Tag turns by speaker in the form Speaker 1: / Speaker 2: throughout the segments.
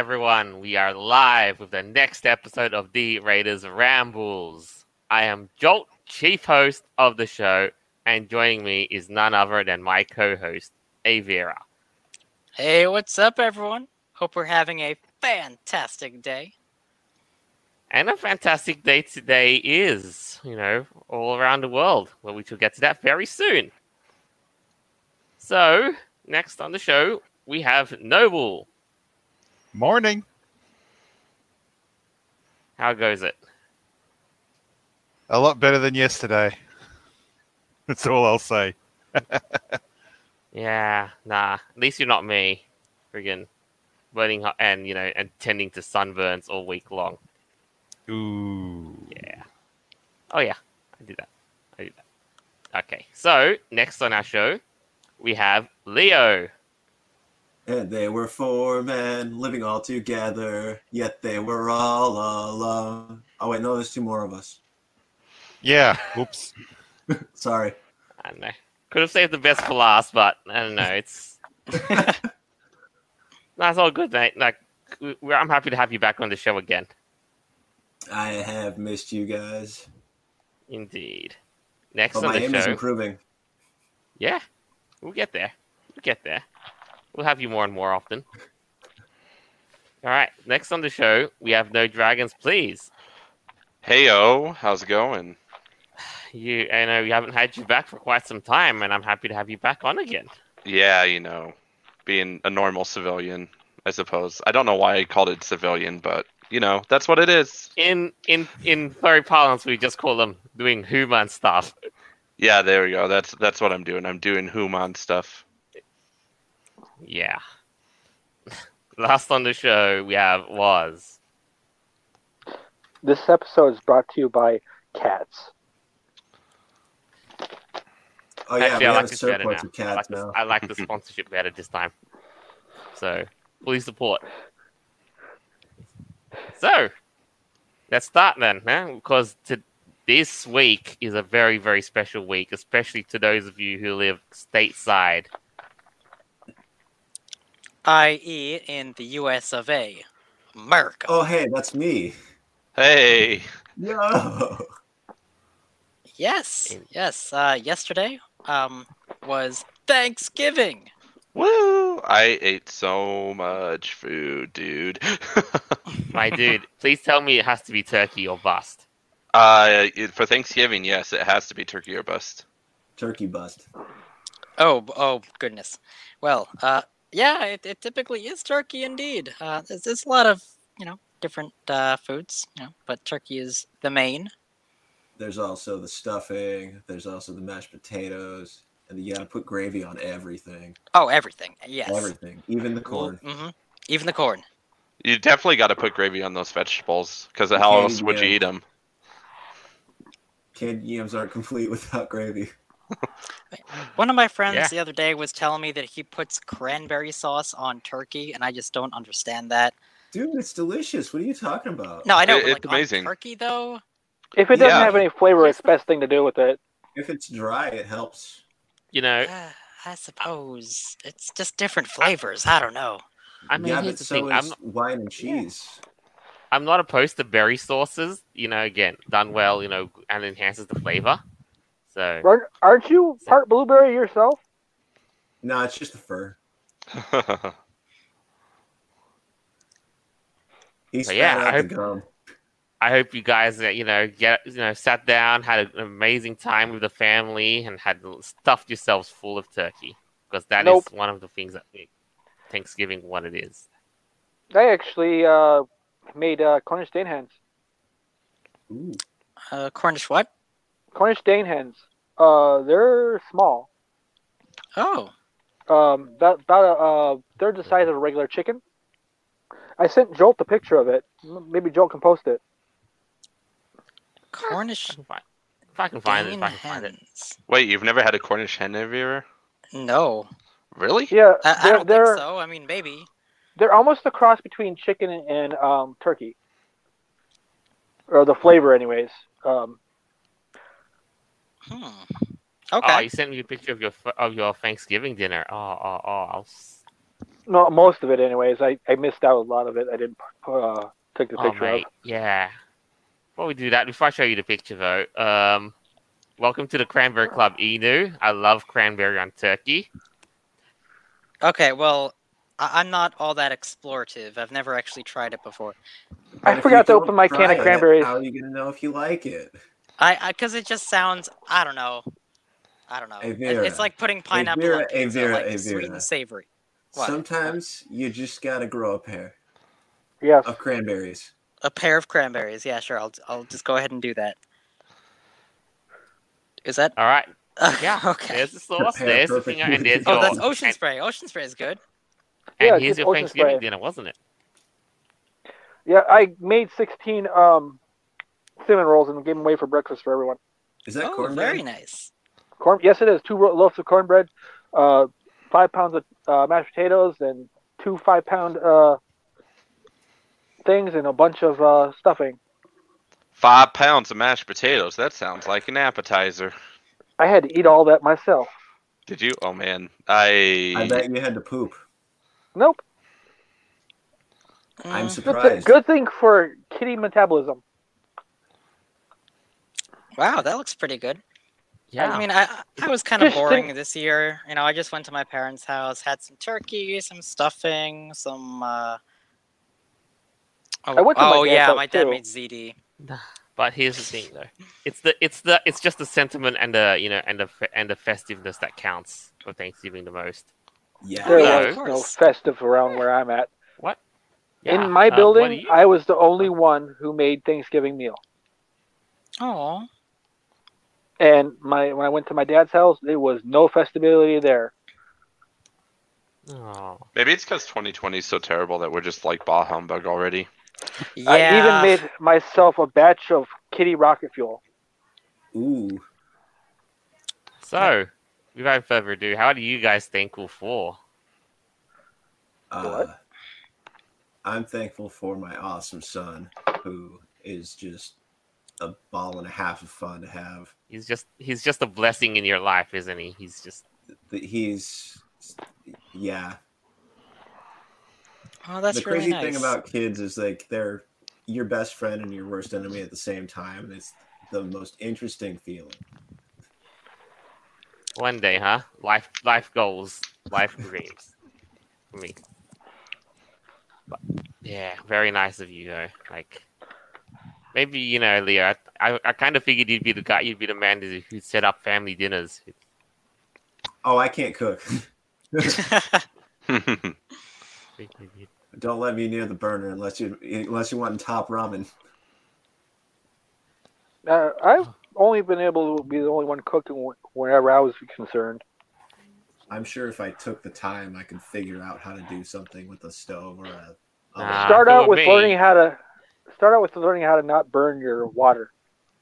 Speaker 1: everyone. We are live with the next episode of the Raiders Rambles. I am Jolt, chief host of the show, and joining me is none other than my co-host, Avira.
Speaker 2: Hey, what's up, everyone? Hope we're having a fantastic day.
Speaker 1: And a fantastic day today is, all around the world. Well, we shall get to that very soon. So, next on the show, we have Noble.
Speaker 3: Morning.
Speaker 1: How goes it?
Speaker 3: A lot better than yesterday. That's all I'll say.
Speaker 1: Yeah, nah. At least you're not me. Friggin' burning and, and tending to sunburns all week long.
Speaker 3: Ooh.
Speaker 1: Yeah. Oh, yeah. I did that. Okay, so, next on our show, we have Leo.
Speaker 4: And they were four men living all together, yet they were all alone. Oh, wait, no, there's two more of us.
Speaker 3: Yeah. Whoops.
Speaker 4: Sorry.
Speaker 1: I don't know. Could have saved the best for last, but I don't know. It's that's all good, mate. I'm happy to have you back on the show again.
Speaker 4: I have missed you guys.
Speaker 1: Indeed. Next
Speaker 4: But
Speaker 1: on
Speaker 4: my
Speaker 1: the
Speaker 4: aim is
Speaker 1: show,
Speaker 4: improving.
Speaker 1: yeah, we'll get there. We'll have you more and more often. All right. Next on the show, we have No Dragons, Please.
Speaker 5: Heyo, how's it going?
Speaker 1: I know we haven't had you back for quite some time, and I'm happy to have you back on again.
Speaker 5: Yeah, being a normal civilian, I suppose. I don't know why I called it civilian, but that's what it is.
Speaker 1: In furry parlance, we just call them doing human stuff.
Speaker 5: Yeah, there we go. That's what I'm doing. I'm doing human stuff.
Speaker 1: Yeah. Last on the show we have was.
Speaker 6: This episode is brought to you by cats.
Speaker 4: Oh, yeah,
Speaker 1: Actually,
Speaker 4: we
Speaker 1: I
Speaker 4: have
Speaker 1: like
Speaker 4: a
Speaker 1: this better
Speaker 4: surplus
Speaker 1: now.
Speaker 4: of cats now.
Speaker 1: I like the sponsorship better this time. So, please support. So, let's start then, because this week is a very, very special week, especially to those of you who live stateside.
Speaker 2: I.e., in the US of A. America.
Speaker 4: Oh, hey, that's me.
Speaker 5: Hey!
Speaker 4: Yo!
Speaker 2: Yes. Yesterday was Thanksgiving.
Speaker 5: Woo! I ate so much food, dude.
Speaker 1: My dude, please tell me it has to be turkey or bust.
Speaker 5: For Thanksgiving, yes, it has to be turkey or bust.
Speaker 4: Turkey bust.
Speaker 2: Oh, goodness. Well, yeah, it typically is turkey indeed. There's a lot of, different foods, but turkey is the main.
Speaker 4: There's also the stuffing. There's also the mashed potatoes. And you gotta put gravy on everything.
Speaker 2: Oh, everything. Yes.
Speaker 4: Everything. Even the corn.
Speaker 2: Mm-hmm. Even the corn.
Speaker 5: You definitely got to put gravy on those vegetables, because how
Speaker 4: Candied
Speaker 5: else would you
Speaker 4: yams.
Speaker 5: eat them?
Speaker 4: Candied yams aren't complete without gravy.
Speaker 2: One of my friends
Speaker 1: Yeah.
Speaker 2: the other day was telling me that he puts cranberry sauce on turkey, and I just don't understand that.
Speaker 4: Dude, it's delicious. What are you talking about?
Speaker 2: No, I know, but
Speaker 5: It's amazing.
Speaker 2: on turkey though.
Speaker 6: If it doesn't
Speaker 5: Yeah.
Speaker 6: have any flavor, it's the best thing to do with it.
Speaker 4: If it's dry, it helps.
Speaker 2: I suppose it's just different flavors. I don't know.
Speaker 1: I mean,
Speaker 4: Yeah,
Speaker 1: here's
Speaker 4: but
Speaker 1: the
Speaker 4: so
Speaker 1: thing.
Speaker 4: is wine and cheese.
Speaker 1: I'm not opposed to berry sauces. Again, done well, and enhances the flavor. So,
Speaker 6: Aren't you part blueberry yourself?
Speaker 4: No, it's just the fur. He's
Speaker 1: But yeah,
Speaker 4: fat
Speaker 1: I
Speaker 4: out the gum.
Speaker 1: I hope you guys, sat down, had an amazing time with the family, and had stuffed yourselves full of turkey, because that is
Speaker 6: Nope.
Speaker 1: one of the things that make Thanksgiving what it is.
Speaker 6: I actually made Cornish Dane hens.
Speaker 4: Ooh.
Speaker 2: Cornish what?
Speaker 6: Cornish Dane hens. They're small.
Speaker 2: Oh,
Speaker 6: They're the size of a regular chicken. I sent Jolt the picture of it. Maybe Jolt can post it.
Speaker 2: Cornish
Speaker 1: If I can find it,
Speaker 2: Dane
Speaker 1: if I can find it.
Speaker 2: hens.
Speaker 5: Wait, you've never had a Cornish hen, have you ever?
Speaker 2: No,
Speaker 5: Really?
Speaker 6: Yeah,
Speaker 2: I don't think so. I mean, maybe.
Speaker 6: They're almost a cross between chicken and turkey, or the flavor, anyways.
Speaker 2: Okay.
Speaker 1: Oh, you sent me a picture of your Thanksgiving dinner. Oh.
Speaker 6: No, most of it, anyways. I missed out a lot of it. I didn't take the
Speaker 1: Oh,
Speaker 6: picture
Speaker 1: mate, yeah. Before we do that, before I show you the picture, though, welcome to the Cranberry Club, Enu. I love cranberry on turkey.
Speaker 2: Okay, well, I'm not all that explorative. I've never actually tried it before.
Speaker 6: I
Speaker 4: But if
Speaker 6: forgot
Speaker 4: you
Speaker 6: to open
Speaker 4: don't
Speaker 6: my can
Speaker 4: try
Speaker 6: of
Speaker 4: it,
Speaker 6: cranberries.
Speaker 4: How are you gonna know if you like it?
Speaker 2: Because it just sounds. I don't know.
Speaker 4: Hey,
Speaker 2: It's
Speaker 4: Vera.
Speaker 2: like putting pineapple
Speaker 4: Vera,
Speaker 2: on
Speaker 4: hey,
Speaker 2: pizza,
Speaker 4: Vera,
Speaker 2: like
Speaker 4: hey,
Speaker 2: sweet
Speaker 4: Vera.
Speaker 2: and savory. What?
Speaker 4: Sometimes you just gotta grow a pair
Speaker 6: Yes.
Speaker 4: of cranberries.
Speaker 2: A pair of cranberries. Yeah, sure. I'll just go ahead and do that. Is that?
Speaker 1: All right. Yeah.
Speaker 2: Okay.
Speaker 1: There's the sauce.
Speaker 4: Prepare
Speaker 1: There's the
Speaker 4: perfect
Speaker 1: finger, and there's
Speaker 2: Oh,
Speaker 1: your.
Speaker 2: that's ocean spray. Ocean spray is good.
Speaker 1: And
Speaker 6: Yeah,
Speaker 1: here's
Speaker 6: get
Speaker 1: your
Speaker 6: ocean
Speaker 1: Thanksgiving
Speaker 6: spray.
Speaker 1: dinner, wasn't it?
Speaker 6: Yeah, I made 16 cinnamon rolls and gave them away for breakfast for everyone.
Speaker 4: Is that
Speaker 2: Oh,
Speaker 4: cornbread?
Speaker 2: very nice.
Speaker 6: Corn? Yes, it is. 2 loaves of cornbread, 5 pounds of mashed potatoes, and 2 5-pound things, and a bunch of stuffing.
Speaker 5: 5 pounds of mashed potatoes. That sounds like an appetizer.
Speaker 6: I had to eat all that myself.
Speaker 5: Did you? Oh man,
Speaker 4: I bet you had to poop.
Speaker 6: Nope.
Speaker 4: I'm
Speaker 2: Mm,
Speaker 4: surprised.
Speaker 6: Good thing for kitty metabolism.
Speaker 2: Wow, that looks pretty good.
Speaker 1: Yeah.
Speaker 2: I mean, I was kind of
Speaker 6: Fish
Speaker 2: boring
Speaker 6: didn't-
Speaker 2: this year. You know, I just went to my parents' house, had some turkey, some stuffing, some.
Speaker 6: I went to my
Speaker 2: oh
Speaker 6: dad's
Speaker 2: yeah,
Speaker 6: house,
Speaker 2: my dad
Speaker 6: too.
Speaker 2: made ZD.
Speaker 1: But here's the thing, though. It's just the sentiment and the festiveness that counts for Thanksgiving the most.
Speaker 4: Yeah.
Speaker 6: There
Speaker 1: Yeah,
Speaker 6: was
Speaker 2: of
Speaker 6: no
Speaker 2: course.
Speaker 6: festive around where I'm at.
Speaker 1: What? Yeah.
Speaker 6: In my
Speaker 1: what do
Speaker 6: building,
Speaker 1: you-
Speaker 6: I was the only one who made Thanksgiving meal.
Speaker 2: Oh,
Speaker 6: And when I went to my dad's house, there was no festivality there.
Speaker 1: Oh.
Speaker 5: maybe it's because 2020 is so terrible that we're just like bah humbug already.
Speaker 2: yeah.
Speaker 6: I even made myself a batch of kitty rocket fuel.
Speaker 4: Ooh.
Speaker 1: So, without further ado, how are you guys thankful for?
Speaker 6: What?
Speaker 4: I'm thankful for my awesome son, who is just a ball and a half of fun to have.
Speaker 1: He's just a blessing in your life, isn't he?
Speaker 4: Yeah.
Speaker 2: Oh, that's
Speaker 4: The
Speaker 2: really
Speaker 4: crazy
Speaker 2: nice.
Speaker 4: thing about kids is like they're your best friend and your worst enemy at the same time. And it's the most interesting feeling.
Speaker 1: One day, huh? Life goals, life dreams for me. But yeah, very nice of you, though. Like, maybe Leo. I kind of figured you'd be the guy. You'd be the man who'd set up family dinners.
Speaker 4: Oh, I can't cook. Don't let me near the burner unless you want top ramen.
Speaker 6: I've only been able to be the only one cooking whenever I was concerned.
Speaker 4: I'm sure if I took the time, I could figure out how to do something with a stove or a.
Speaker 1: Ah.
Speaker 6: Start
Speaker 1: who
Speaker 6: out
Speaker 1: are
Speaker 6: with
Speaker 1: me?
Speaker 6: learning how to not burn your water.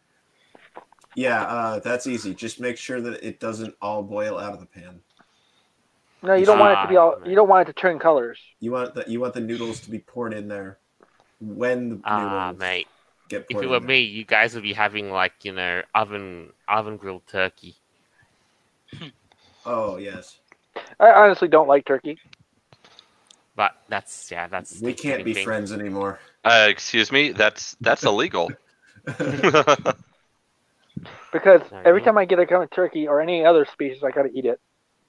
Speaker 4: Yeah, that's easy. Just make sure that it doesn't all boil out of the pan.
Speaker 6: No, you don't want it to be all.
Speaker 1: man.
Speaker 6: You don't want it to turn colors.
Speaker 4: You want the noodles to be poured in there when the noodles
Speaker 1: Mate.
Speaker 4: get
Speaker 1: If
Speaker 4: poured
Speaker 1: it
Speaker 4: in
Speaker 1: were
Speaker 4: there.
Speaker 1: me, you guys would be having oven grilled turkey.
Speaker 4: Oh yes,
Speaker 6: I honestly don't like turkey.
Speaker 1: But that's
Speaker 4: we can't be
Speaker 1: thing.
Speaker 4: friends anymore.
Speaker 5: Excuse me, that's illegal.
Speaker 6: Because
Speaker 1: No,
Speaker 6: every
Speaker 1: you-
Speaker 6: time I get a kind of turkey or any other species, I gotta eat it.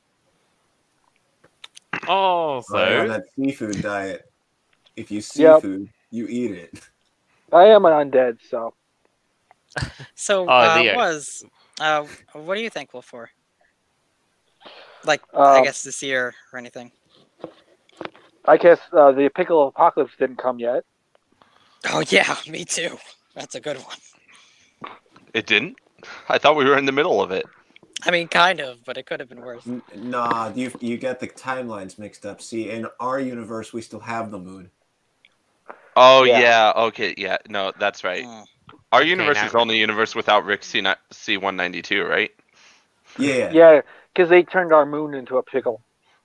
Speaker 1: Oh,
Speaker 4: So on
Speaker 1: so
Speaker 4: that seafood diet, if you see
Speaker 6: Yep.
Speaker 4: food, you eat it.
Speaker 6: I am an undead, so
Speaker 2: So,
Speaker 1: Leo.
Speaker 2: what are you thankful for? Like, I guess this year or anything.
Speaker 6: I guess the pickle apocalypse didn't come yet.
Speaker 2: Oh yeah, me too. That's a good one.
Speaker 5: It didn't? I thought we were in the middle of it.
Speaker 2: I mean, kind of, but it could have been worse.
Speaker 4: Nah, you get the timelines mixed up. See, in our universe, we still have the moon.
Speaker 5: Oh
Speaker 6: Yeah.
Speaker 5: yeah, okay, yeah. No, that's right.
Speaker 2: Mm.
Speaker 5: Our universe
Speaker 1: now-
Speaker 5: is the only universe without Rick C192, right?
Speaker 4: Yeah.
Speaker 6: Yeah, because they turned our moon into a pickle.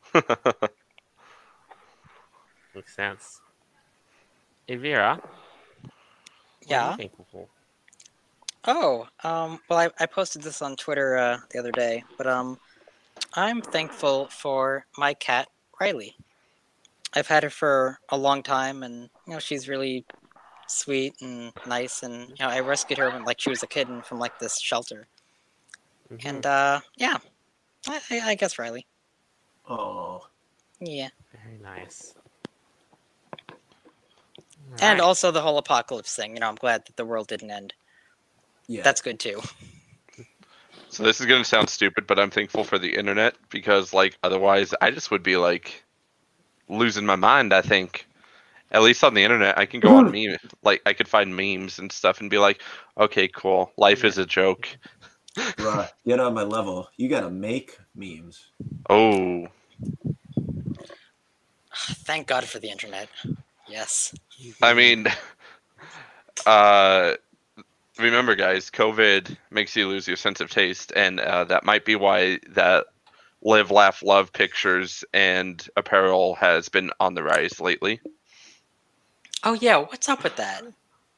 Speaker 1: makes sense. Hey Vera, what are
Speaker 2: Yeah.
Speaker 1: you thankful for?
Speaker 2: Oh, well, I posted this on Twitter the other day, but I'm thankful for my cat Riley. I've had her for a long time, and she's really sweet and nice. And I rescued her when she was a kitten from this shelter.
Speaker 1: Mhm.
Speaker 2: And yeah, I guess Riley.
Speaker 4: Oh,
Speaker 2: Yeah,
Speaker 1: Very nice.
Speaker 2: and
Speaker 1: Alright.
Speaker 2: also the whole apocalypse thing. I'm glad that the world didn't end.
Speaker 4: yeah.
Speaker 2: That's good too.
Speaker 5: So this is gonna sound stupid, but I'm thankful for the internet because otherwise I just would be losing my mind. I think at least on the internet I can go on meme I could find memes and stuff and be like, okay, cool, life is a joke.
Speaker 4: Bruh, get on my level. You gotta make memes.
Speaker 5: Oh,
Speaker 2: Thank God for the internet. Yes.
Speaker 5: I mean, remember guys, COVID makes you lose your sense of taste, and that might be why that live, laugh, love pictures and apparel has been on the rise lately.
Speaker 2: Oh yeah, what's up with that?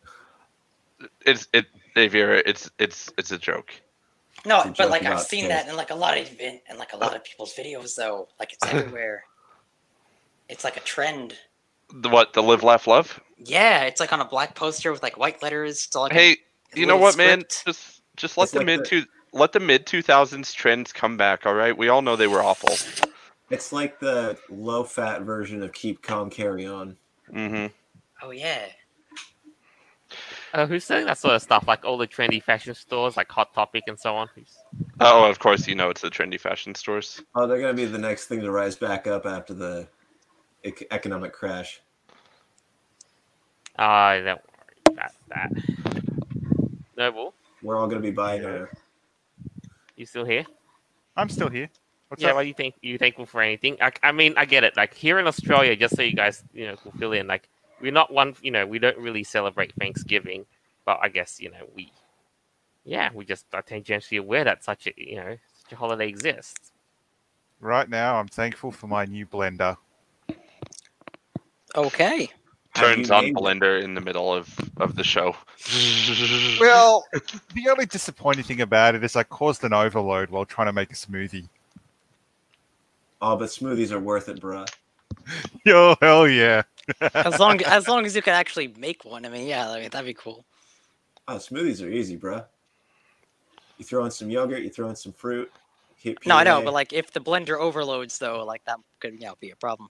Speaker 5: Xavier, it's a joke.
Speaker 2: No,
Speaker 4: It's a
Speaker 2: but
Speaker 4: joke
Speaker 2: I've
Speaker 4: about
Speaker 2: seen
Speaker 4: taste.
Speaker 2: that in a lot of people's videos though. It's everywhere. It's a trend.
Speaker 5: The live, laugh, love?
Speaker 2: Yeah, it's on a black poster with white letters. It's all
Speaker 5: Hey,
Speaker 2: a
Speaker 5: you know
Speaker 2: little
Speaker 5: what, man?
Speaker 2: script.
Speaker 5: Just let
Speaker 4: It's
Speaker 5: the let the mid 2000s trends come back. All right, we all know they were awful.
Speaker 4: It's like the low-fat version of Keep Calm, Carry On.
Speaker 5: Mm-hmm.
Speaker 2: Oh yeah.
Speaker 1: Who's selling that sort of stuff? All the trendy fashion stores, Hot Topic and so on.
Speaker 5: Oh, of course, it's the trendy fashion stores.
Speaker 4: Oh, they're gonna be the next thing to rise back up after the economic crash.
Speaker 1: Don't worry about that. Noble,
Speaker 4: We're all gonna be buying our.
Speaker 1: you still here?
Speaker 3: I'm still here. What's
Speaker 1: Yeah,
Speaker 3: up?
Speaker 1: what do you think? You thankful for anything? I mean, I get it. Here in Australia, just so you guys, can fill in. We're not one. We don't really celebrate Thanksgiving, but I guess we just are tangentially aware that such a holiday exists.
Speaker 3: Right now, I'm thankful for my new blender.
Speaker 2: Okay.
Speaker 4: Have
Speaker 5: Turns
Speaker 4: you
Speaker 5: on
Speaker 4: named it?
Speaker 5: blender in the middle of the show.
Speaker 3: Well, the only disappointing thing about it is I caused an overload while trying to make a smoothie.
Speaker 4: Oh, but smoothies are worth it, bruh.
Speaker 3: Yo, hell yeah.
Speaker 2: As long as you can actually make one. I mean, that'd be cool.
Speaker 4: Oh, smoothies are easy, bruh. You throw in some yogurt, you throw in some fruit. Hit
Speaker 2: No, I know,
Speaker 4: puree.
Speaker 2: but if the blender overloads though, that could be a problem.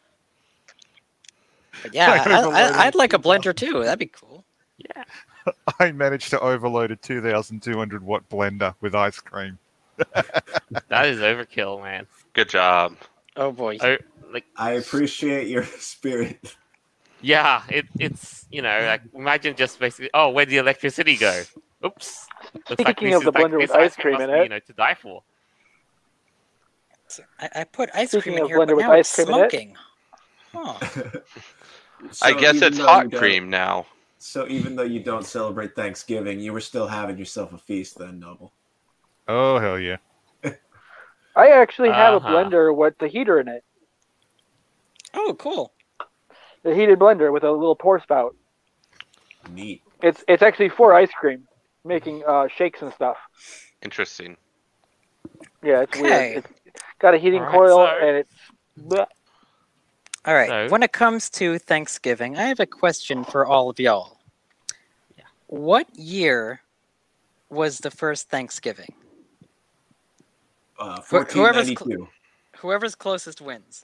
Speaker 2: But yeah, I'd like a blender too. That'd be cool.
Speaker 1: Yeah.
Speaker 3: I managed to overload a 2,200 watt blender with ice cream.
Speaker 1: That is overkill, man.
Speaker 5: Good job.
Speaker 2: Oh boy.
Speaker 4: I appreciate your spirit.
Speaker 1: Yeah, it's imagine just basically, where'd the electricity go? Oops. Looks like
Speaker 6: Speaking
Speaker 1: this
Speaker 6: of the
Speaker 1: is
Speaker 6: blender with
Speaker 1: this
Speaker 6: ice cream
Speaker 1: must
Speaker 6: in
Speaker 1: be,
Speaker 6: it.
Speaker 1: to die for.
Speaker 2: I put ice
Speaker 6: Speaking
Speaker 2: cream in
Speaker 6: of
Speaker 2: here,
Speaker 6: blender
Speaker 2: but
Speaker 6: with
Speaker 2: now
Speaker 6: ice
Speaker 2: it's
Speaker 6: cream in it.
Speaker 2: smoking. Huh.
Speaker 5: I guess
Speaker 4: even
Speaker 5: it's
Speaker 4: though
Speaker 5: hot
Speaker 4: you don't-
Speaker 5: cream now.
Speaker 4: So even though you don't celebrate Thanksgiving, you were still having yourself a feast then, Noble.
Speaker 3: Oh, hell yeah.
Speaker 6: I actually have a
Speaker 1: Uh-huh.
Speaker 6: blender with the heater in it.
Speaker 2: Oh, cool.
Speaker 6: The heated blender with a little pour spout.
Speaker 4: Neat.
Speaker 6: It's actually for ice cream, making shakes and stuff.
Speaker 5: Interesting.
Speaker 6: Yeah, it's
Speaker 2: Okay.
Speaker 6: weird. It's got a heating
Speaker 1: Alright,
Speaker 6: coil
Speaker 1: so-
Speaker 6: and it's. Bleh.
Speaker 2: All right.
Speaker 1: So-
Speaker 2: When it comes to Thanksgiving, I have a question for all of y'all.
Speaker 1: Yeah.
Speaker 2: What year was the first Thanksgiving?
Speaker 4: 1492.
Speaker 2: Whoever's closest wins.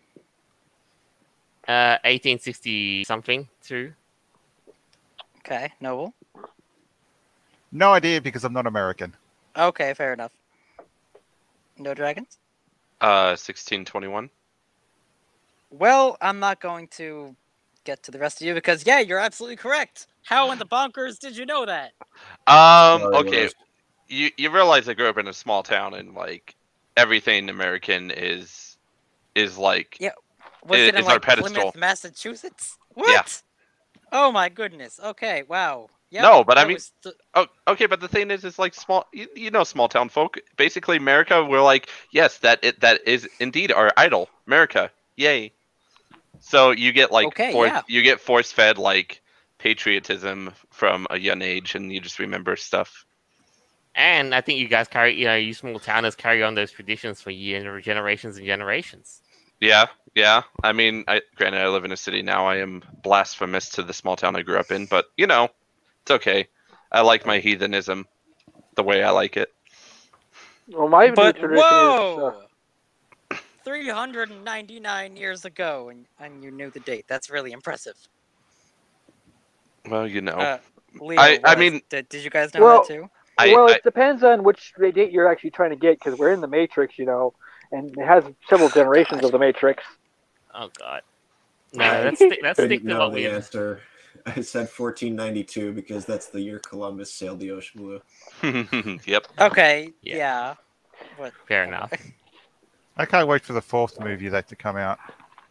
Speaker 1: 1860 something too.
Speaker 2: Okay, Noble.
Speaker 3: No idea because I'm not American.
Speaker 2: Okay, fair enough. No dragons?
Speaker 5: 1621.
Speaker 2: Well, I'm not going to get to the rest of you because, yeah, you're absolutely correct. How in the bonkers did you know that?
Speaker 5: Okay. You realize I grew up in a small town and everything American is like
Speaker 2: Yeah. Was it in
Speaker 5: It's our pedestal.
Speaker 2: Plymouth, Massachusetts? What? Oh my goodness. Okay, wow. Yep,
Speaker 5: No, but I
Speaker 2: that
Speaker 5: mean-
Speaker 2: was
Speaker 5: Oh, okay, but the thing is small. You know, small town folk. Basically, America. We're like, yes, that is indeed our idol, America. Yay! So you get
Speaker 2: Okay, yeah.
Speaker 5: you get force fed patriotism from a young age, and you just remember stuff.
Speaker 1: And I think you guys you small towners carry on those traditions for generations and generations.
Speaker 5: Yeah, yeah. I mean, granted, I live in a city now. I am blasphemous to the small town I grew up in, but it's okay. I like my heathenism the way I like it.
Speaker 6: Well, my new
Speaker 2: But
Speaker 6: tradition is.
Speaker 2: whoa! 399 years ago, and you knew the date. That's really impressive.
Speaker 5: Well,
Speaker 2: Leo,
Speaker 5: I mean,
Speaker 2: did you guys know
Speaker 6: Well,
Speaker 2: that too?
Speaker 6: Well, it depends on which date you're actually trying to get, because we're in the Matrix, and it has several generations of the Matrix.
Speaker 1: Oh God. No, let's stick
Speaker 4: Didn't
Speaker 1: to
Speaker 4: know
Speaker 1: what
Speaker 4: the
Speaker 1: we.
Speaker 4: answer. I said 1492 because that's the year Columbus sailed the ocean blue.
Speaker 5: Yep.
Speaker 2: Okay,
Speaker 1: Yeah.
Speaker 2: yeah. But,
Speaker 1: Fair enough.
Speaker 3: I can't wait for the fourth movie of that to come out.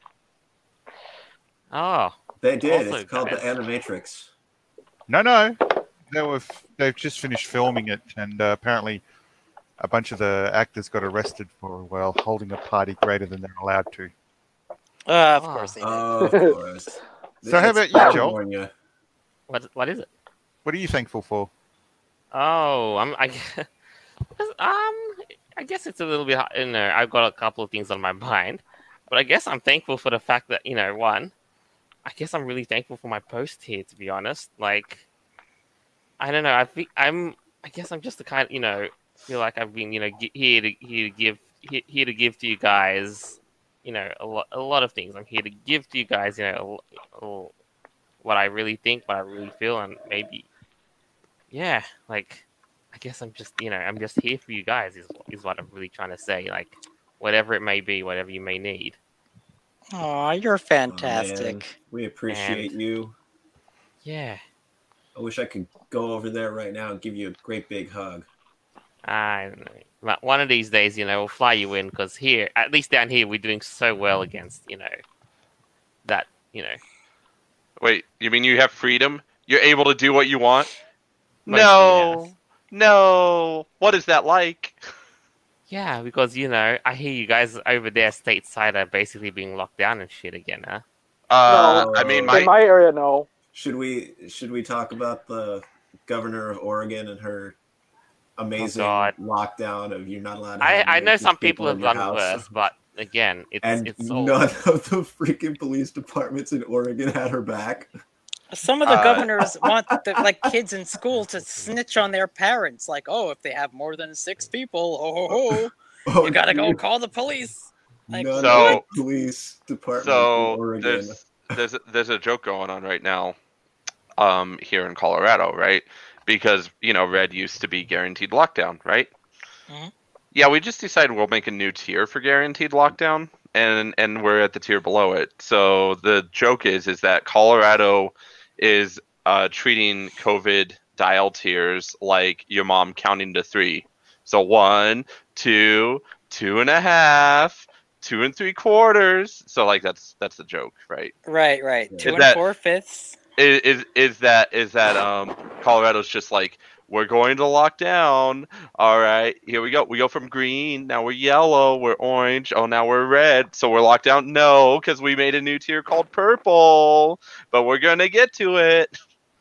Speaker 1: Oh,
Speaker 4: They did.
Speaker 1: Also,
Speaker 4: It's called
Speaker 1: guys-
Speaker 4: the Animatrix.
Speaker 3: No. They've just finished filming it, and apparently a bunch of the actors got arrested for holding a party greater than they're allowed to.
Speaker 2: of
Speaker 1: Oh.
Speaker 2: course they did.
Speaker 4: Of course.
Speaker 3: So how
Speaker 4: It's
Speaker 3: about you, Joel?
Speaker 4: California.
Speaker 1: what is it?
Speaker 3: What are you thankful for?
Speaker 1: Oh, I guess it's a little bit. I've got a couple of things on my mind, but I guess I'm thankful for the fact that one. I guess I'm really thankful for my post here, to be honest. Like, I don't know. I guess I'm just the kind. Feel like I've been here to give to you guys. A lot of things. I'm here to give to you guys. What I really think, what I really feel, and maybe, yeah, like. I guess I'm just, I'm just here for you guys. Is what I'm really trying to say. Like, whatever it may be, whatever you may need.
Speaker 2: Aw, you're
Speaker 4: Oh,
Speaker 2: fantastic.
Speaker 4: man. We appreciate you.
Speaker 1: Yeah.
Speaker 4: I wish I could go over there right now and give you a great big hug.
Speaker 1: I don't know. But one of these days, we'll fly you in because here, at least down here, we're doing so well against, that,
Speaker 5: Wait, you mean you have freedom? You're able to do what you want?
Speaker 1: Mostly,
Speaker 5: No.
Speaker 1: yes.
Speaker 5: No. What is that like?
Speaker 1: Yeah, because I hear you guys over there stateside are basically being locked down and shit again, huh?
Speaker 6: No.
Speaker 5: I mean,
Speaker 6: In my area, no.
Speaker 4: Should we talk about the governor of Oregon and her amazing
Speaker 1: God.
Speaker 4: lockdown of you're not allowed to have
Speaker 1: I know
Speaker 4: naked
Speaker 1: some people
Speaker 4: in
Speaker 1: have
Speaker 4: your
Speaker 1: done
Speaker 4: house?
Speaker 1: worse, but again,
Speaker 4: And
Speaker 1: it's all.
Speaker 4: none of the freaking police departments in Oregon had her back.
Speaker 2: Some of the governors want kids in school to snitch on their parents. Like, oh, if they have more than 6 people,
Speaker 4: Oh,
Speaker 2: you gotta go
Speaker 4: dude.
Speaker 2: call the police. Like,
Speaker 4: None
Speaker 5: So-
Speaker 4: of the police departments in
Speaker 5: So
Speaker 4: Oregon.
Speaker 5: there's a joke going on right now, here in Colorado, right? Because Red used to be guaranteed lockdown, right?
Speaker 2: Mhm.
Speaker 5: Yeah, we just decided we'll make a new tier for guaranteed lockdown, and we're at the tier below it. So the joke is that Colorado is treating COVID dial tiers like your mom counting to 3. So 1, 2, 2.5, 2 3/4. So that's the joke, right?
Speaker 2: Right.
Speaker 4: Yeah.
Speaker 2: 2
Speaker 5: Is that-
Speaker 2: 4/5.
Speaker 5: Is that Colorado's just like, we're going to lock down. All right, here we go. We go from green, now we're yellow, we're orange. Oh, now we're red. So we're locked down. No, because we made a new tier called purple, but we're gonna get to it.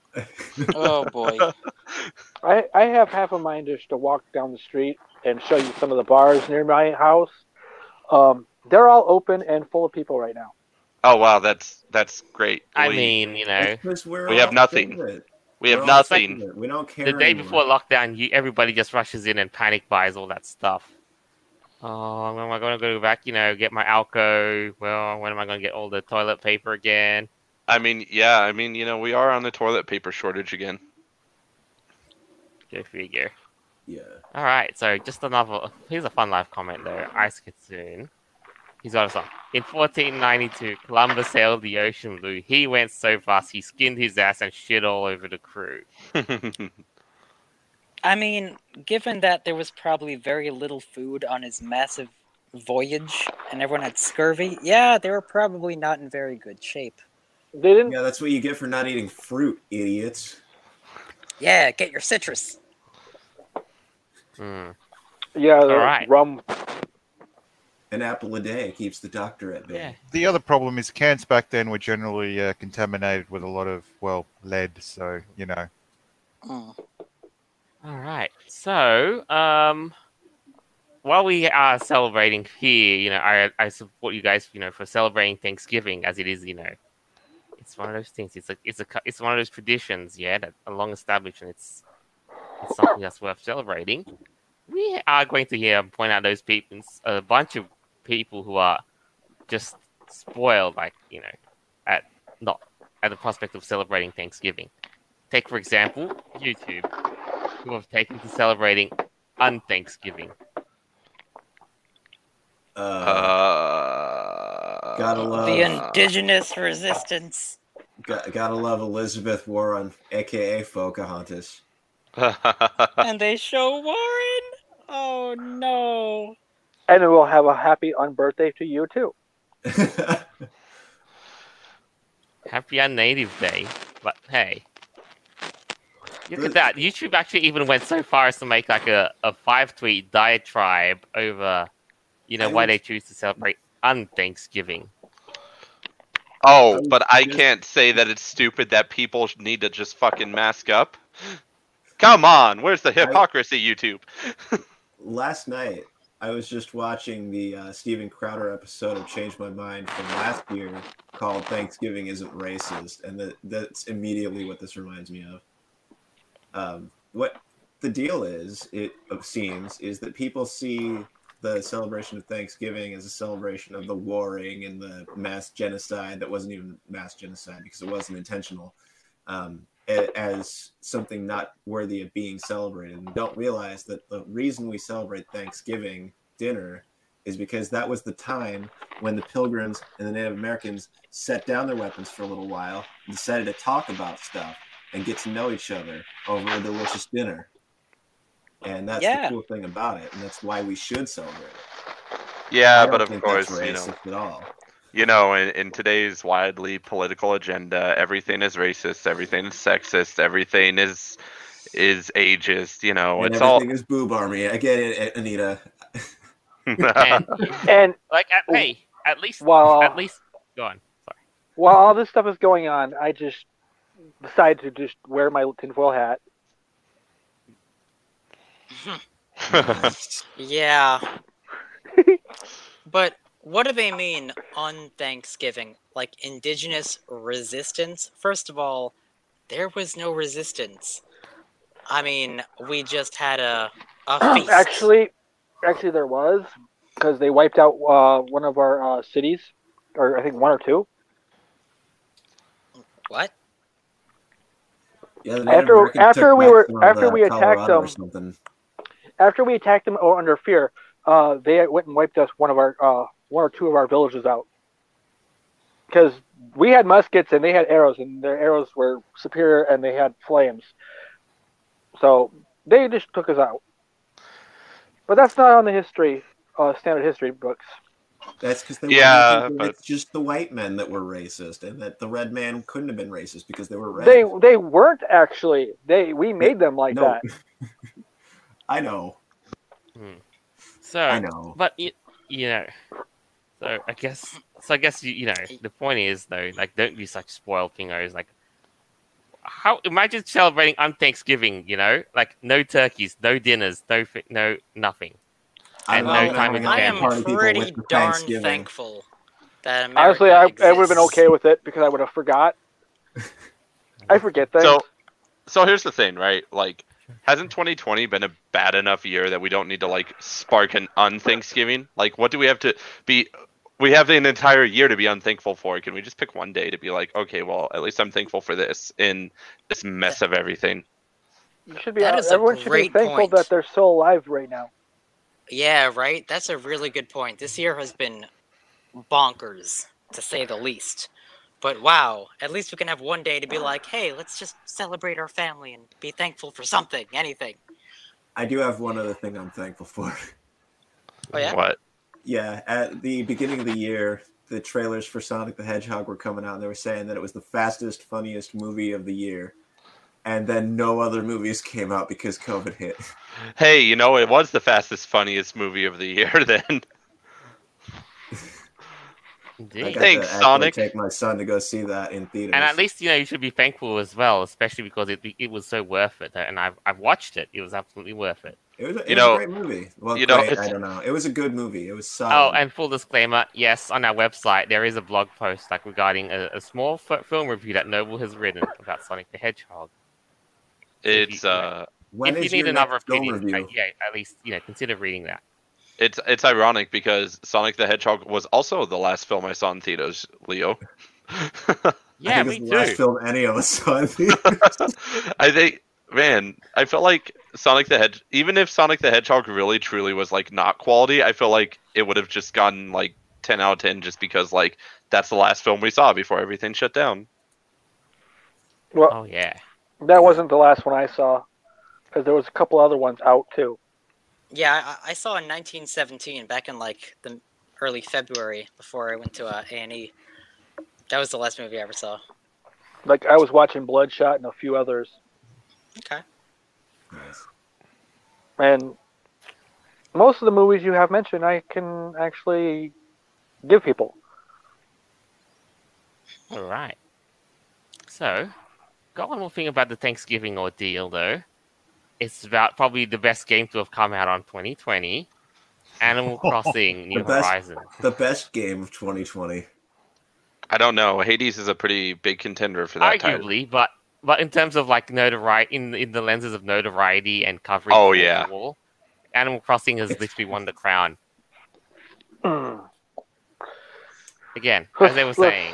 Speaker 2: Oh boy.
Speaker 6: I have half a mind just to walk down the street and show you some of the bars near my house. They're all open and full of people right now.
Speaker 5: Oh wow, that's great.
Speaker 1: I
Speaker 5: We-
Speaker 1: mean,
Speaker 4: It's 'cause we're
Speaker 5: We have
Speaker 4: all
Speaker 5: nothing.
Speaker 4: ignorant.
Speaker 5: we have
Speaker 4: We're all
Speaker 5: nothing.
Speaker 4: ignorant. We don't care
Speaker 1: the day
Speaker 4: anymore.
Speaker 1: before lockdown, everybody just rushes in and panic buys all that stuff. Oh, when am I going to go back? Get my Alco. Well, when am I going to get all the toilet paper again?
Speaker 5: I mean, we are on the toilet paper shortage again.
Speaker 1: Go figure.
Speaker 4: Yeah.
Speaker 1: All right, so just another. Here's a fun live comment though. Ice Kitsune. He's got a song. In 1492, Columbus sailed the ocean blue. He went so fast, he skinned his ass and shit all over the crew.
Speaker 2: I mean, given that there was probably very little food on his massive voyage and everyone had scurvy, yeah, they were probably not in very good shape.
Speaker 6: They didn't.
Speaker 4: Yeah, that's what you get for not eating fruit, idiots.
Speaker 2: Yeah, get your citrus.
Speaker 1: Hmm.
Speaker 6: Yeah, the
Speaker 1: Alright.
Speaker 6: rum.
Speaker 4: An apple a day keeps the doctor at bay.
Speaker 1: Yeah.
Speaker 3: The other problem is cans back then were generally contaminated with a lot of lead. So
Speaker 2: Mm.
Speaker 1: All right. So, while we are celebrating here, I support you guys, for celebrating Thanksgiving, as it is, it's one of those things. It's one of those traditions, that are long established, and it's something that's worth celebrating. We are going to here point out those people, a bunch of people who are just spoiled, at the prospect of celebrating Thanksgiving. Take, for example, YouTube, who have taken to celebrating unthanksgiving.
Speaker 4: Gotta love
Speaker 2: The indigenous resistance.
Speaker 4: gotta love Elizabeth Warren, aka Pocahontas.
Speaker 2: And they show Warren. Oh no.
Speaker 6: And we'll have a happy unbirthday to you too.
Speaker 1: Happy Unnative Day, but hey. Look at that. YouTube actually even went so far as to make like a 5-tweet diatribe over, why they choose to celebrate unthanksgiving.
Speaker 5: Oh, but I can't say that it's stupid that people need to just fucking mask up. Come on, where's the hypocrisy, YouTube?
Speaker 4: Last night, I was just watching the Steven Crowder episode of Change My Mind from last year called Thanksgiving Isn't Racist, and that's immediately what this reminds me of. What the deal is, it seems, is that people see the celebration of Thanksgiving as a celebration of the warring and the mass genocide that wasn't even mass genocide because it wasn't intentional, as something not worthy of being celebrated, and don't realize that the reason we celebrate Thanksgiving dinner is because that was the time when the Pilgrims and the Native Americans set down their weapons for a little while and decided to talk about stuff and get to know each other over a delicious dinner. And that's the cool thing about it, and that's why we should celebrate it.
Speaker 5: Yeah,
Speaker 4: I
Speaker 5: but
Speaker 4: don't
Speaker 5: of
Speaker 4: think
Speaker 5: course,
Speaker 4: that's racist at all.
Speaker 5: In today's widely political agenda, everything is racist, everything is sexist, everything is ageist.
Speaker 4: And
Speaker 5: it's
Speaker 4: everything is boob army. I get it, Anita.
Speaker 6: And
Speaker 1: at least go on. Sorry.
Speaker 6: While all this stuff is going on, I just decided to just wear my tinfoil hat.
Speaker 2: Yeah. But what do they mean on Thanksgiving? Like indigenous resistance? First of all, there was no resistance. I mean, we just had a feast.
Speaker 6: Actually, there was, because they wiped out one of our cities, or I think one or two.
Speaker 2: What?
Speaker 4: Yeah,
Speaker 6: after we attacked them under fear, they went and wiped us one or two of our villages out. Because we had muskets and they had arrows, and their arrows were superior and they had flames. So they just took us out. But that's not on the standard history books.
Speaker 4: That's because it's just the white men that were racist, and that the red man couldn't have been racist because they were red.
Speaker 6: They weren't actually. We made them like that.
Speaker 4: I know.
Speaker 1: So
Speaker 4: I know.
Speaker 1: But so I guess the point is though, like, don't be such spoiled fingers. Like, imagine celebrating on Thanksgiving, like no turkeys, no dinners, no nothing. And no time with the
Speaker 2: I am
Speaker 1: family.
Speaker 2: pretty darn thankful that America
Speaker 6: Honestly, I would have been
Speaker 2: exists.
Speaker 6: okay with it because I would have forgot. I forget things.
Speaker 5: So here's the thing, right? Like, hasn't 2020 been a bad enough year that we don't need to like spark an unthanksgiving? Like, what do we have to be? We have an entire year to be unthankful for. Can we just pick one day to be like, okay, well, at least I'm thankful for this in this mess of everything?
Speaker 6: Everyone should be thankful that they're still alive right now.
Speaker 2: Yeah, right? That's a really good point. This year has been bonkers, to say the least. But wow, at least we can have one day to be like, hey, let's just celebrate our family and be thankful for something, anything.
Speaker 4: I do have one other thing I'm thankful for.
Speaker 2: Oh, yeah?
Speaker 5: What?
Speaker 4: Yeah, at the beginning of the year, the trailers for Sonic the Hedgehog were coming out, and they were saying that it was the fastest, funniest movie of the year. And then no other movies came out because COVID hit.
Speaker 5: Hey, it was the fastest, funniest movie of the year then.
Speaker 1: Indeed.
Speaker 5: Thanks, Sonic.
Speaker 4: Take my son to go see that in theaters.
Speaker 1: And at least you should be thankful as well, especially because it was so worth it. And I've watched it; it was absolutely worth it.
Speaker 4: It was a great movie. Well, great, I don't know. It was a good movie. It was solid.
Speaker 1: Oh, and full disclaimer, yes, on our website there is a blog post regarding a small film review that Noble has written about Sonic the Hedgehog.
Speaker 5: It's
Speaker 1: if you need another opinion, at least consider reading that.
Speaker 5: It's ironic because Sonic the Hedgehog was also the last film I saw in theaters, Leo.
Speaker 1: Yeah,
Speaker 4: me too. The last film any of us saw in theaters.
Speaker 5: I think, man, I felt like even if Sonic the Hedgehog really truly was like not quality, I feel like it would have just gotten like 10 out of 10 just because like that's the last film we saw before everything shut down.
Speaker 6: Well,
Speaker 1: oh yeah,
Speaker 6: that wasn't the last one I saw, because there was a couple other ones out too.
Speaker 2: Yeah, I saw in 1917 back in like the early February before I went to A&E. That was the last movie I ever saw.
Speaker 6: Like I was watching Bloodshot and a few others.
Speaker 2: Okay.
Speaker 4: Nice.
Speaker 6: And most of the movies you have mentioned, I can actually give people.
Speaker 1: All right. So, got one more thing about the Thanksgiving ordeal, though. It's about probably the best game to have come out on 2020. Animal Crossing New Horizons.
Speaker 4: The best game of 2020.
Speaker 5: I don't know. Hades is a pretty big contender for that
Speaker 1: Arguably, title. But in terms of like notoriety, in the lenses of notoriety and coverage, overall, Animal Crossing has literally won the crown. Again, as they were saying.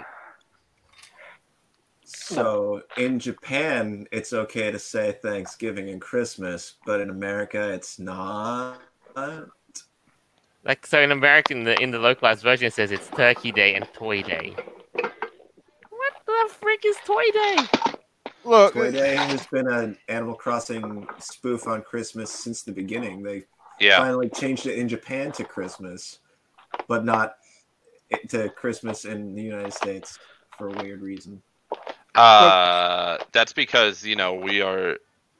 Speaker 4: So in Japan, it's okay to say Thanksgiving and Christmas, but in America, it's not.
Speaker 1: Like so, in America, in the localized version, it says it's Turkey Day and Toy Day. What the frick is Toy Day?
Speaker 3: Look,
Speaker 4: Toy Day has been an Animal Crossing spoof on Christmas since the beginning. They finally changed it in Japan to Christmas, but not to Christmas in the United States for a weird reason.
Speaker 5: That's because we are,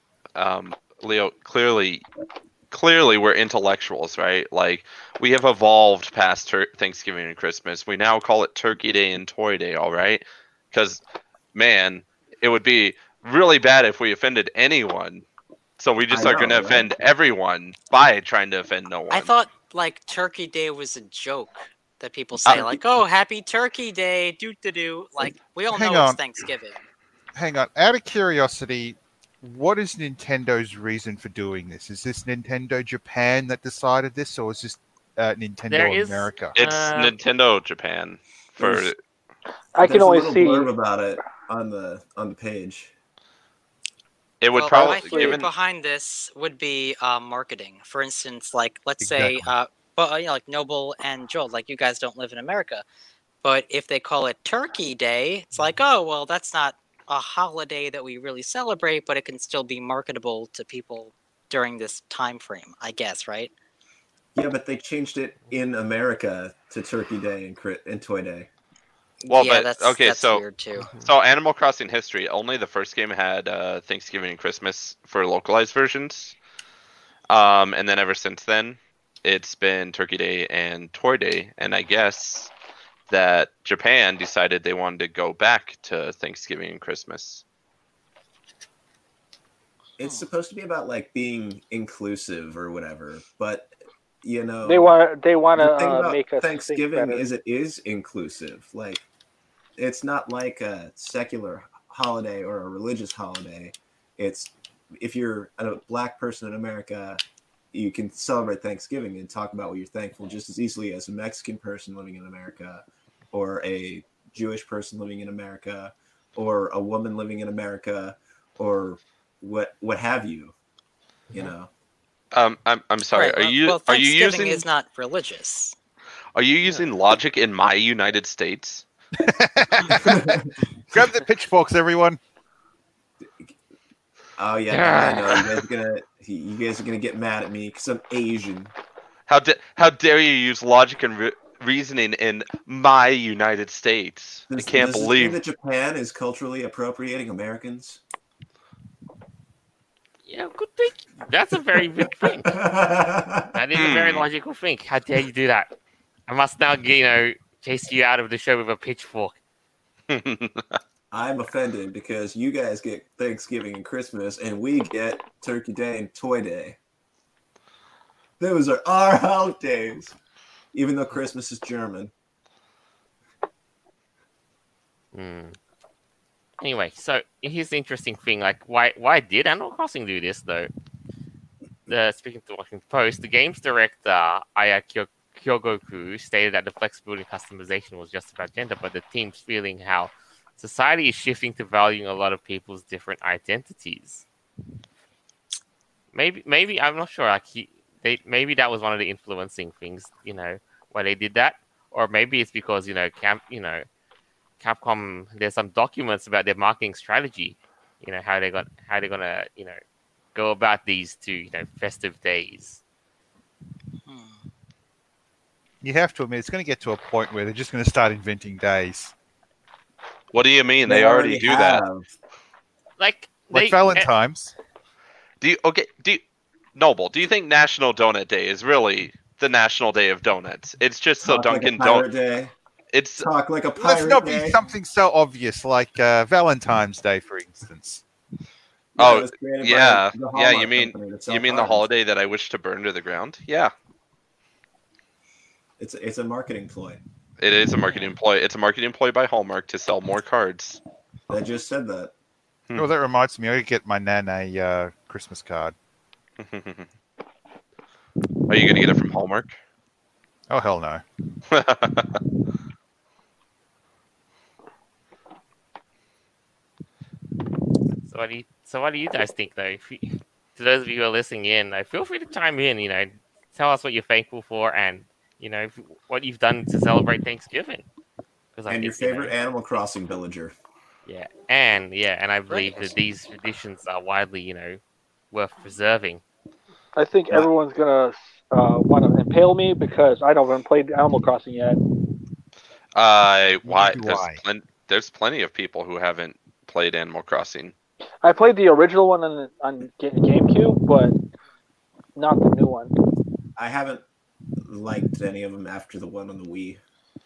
Speaker 5: Leo. Clearly, we're intellectuals, right? Like we have evolved past Thanksgiving and Christmas. We now call it Turkey Day and Toy Day, all right? Because, man, it would be really bad if we offended anyone. So we just are going to offend everyone by trying to offend no one.
Speaker 2: I thought like Turkey Day was a joke. That people say like, "Oh, Happy Turkey Day, doo-doo-doo." Like we all know it's Thanksgiving.
Speaker 3: Hang on, out of curiosity, what is Nintendo's reason for doing this? Is this Nintendo Japan that decided this, or is this Nintendo America?
Speaker 5: It's Nintendo Japan.
Speaker 6: I can only see
Speaker 4: blurb about it on the page.
Speaker 5: It would probably
Speaker 2: my theory behind this would be marketing. For instance, like let's say. But like Noble and Joel, like you guys don't live in America, but if they call it Turkey Day, it's like, oh well, that's not a holiday that we really celebrate, but it can still be marketable to people during this time frame, I guess, right?
Speaker 4: Yeah, but they changed it in America to Turkey Day and Toy Day.
Speaker 5: Well,
Speaker 2: yeah,
Speaker 5: but
Speaker 2: that's
Speaker 5: so
Speaker 2: weird too.
Speaker 5: So Animal Crossing history, only the first game had Thanksgiving and Christmas for localized versions, and then ever since then. It's been Turkey Day and Toy Day, and I guess that Japan decided they wanted to go back to Thanksgiving and Christmas.
Speaker 4: It's supposed to be about like being inclusive or whatever, but they
Speaker 6: want to make us
Speaker 4: Thanksgiving it is inclusive. Like it's not like a secular holiday or a religious holiday. It's if you're a black person in America. You can celebrate Thanksgiving and talk about what you're thankful just as easily as a Mexican person living in America or a Jewish person living in America or a woman living in America or what have you,
Speaker 5: I'm sorry.
Speaker 2: Right,
Speaker 5: Are you using
Speaker 2: is not religious.
Speaker 5: Are you using logic in my United States?
Speaker 3: Grab the pitchforks, everyone.
Speaker 4: Oh yeah, I know you guys are gonna get mad at me because I'm Asian.
Speaker 5: How dare you use logic and reasoning in my United States? I can't believe
Speaker 4: that Japan is culturally appropriating Americans.
Speaker 1: Yeah, good thing. That's a very big thing. That is a very logical thing. How dare you do that? I must now, chase you out of the show with a pitchfork.
Speaker 4: I'm offended because you guys get Thanksgiving and Christmas, and we get Turkey Day and Toy Day. Those are our holidays. Even though Christmas is German.
Speaker 1: Anyway, so here's the interesting thing. Like, why did Animal Crossing do this, though? Speaking to Washington Post, the game's director, Aya Kyogoku, stated that the flexibility and customization was just about gender, but the team's feeling how society is shifting to valuing a lot of people's different identities. Maybe I'm not sure. Like maybe that was one of the influencing things, why they did that, or maybe it's because Capcom. There's some documents about their marketing strategy. How they're gonna go about these two festive days.
Speaker 3: You have to admit, it's going to get to a point where they're just going to start inventing days.
Speaker 5: What do you mean? They already do that.
Speaker 1: Like
Speaker 3: Valentine's.
Speaker 5: Noble, do you think National Donut Day is really the National Day of Donuts? It's just so Dunkin'
Speaker 4: Donuts.
Speaker 5: It's
Speaker 4: talk like a pirate.
Speaker 3: Let's not be something so obvious like Valentine's Day, for instance.
Speaker 5: Oh, yeah. You mean the holiday that I wish to burn to the ground? Yeah.
Speaker 4: It's a marketing ploy.
Speaker 5: It is a marketing ploy. It's a marketing ploy by Hallmark to sell more cards.
Speaker 4: I just said that.
Speaker 3: Oh, that reminds me. I gotta get my nan a Christmas card.
Speaker 5: Are you gonna get it from Hallmark?
Speaker 3: Oh, hell no.
Speaker 1: So what do you guys think, though? To those of you who are listening in, feel free to chime in. Tell us what you're thankful for, and what you've done to celebrate Thanksgiving.
Speaker 4: And your favorite Animal Crossing villager.
Speaker 1: Yeah, and I believe that these traditions are widely, worth preserving.
Speaker 6: I think everyone's gonna want to impale me because I haven't played Animal Crossing yet.
Speaker 5: Why? There's plenty of people who haven't played Animal Crossing.
Speaker 6: I played the original one on GameCube, but not the new one.
Speaker 4: I haven't liked any of them after the one on the Wii.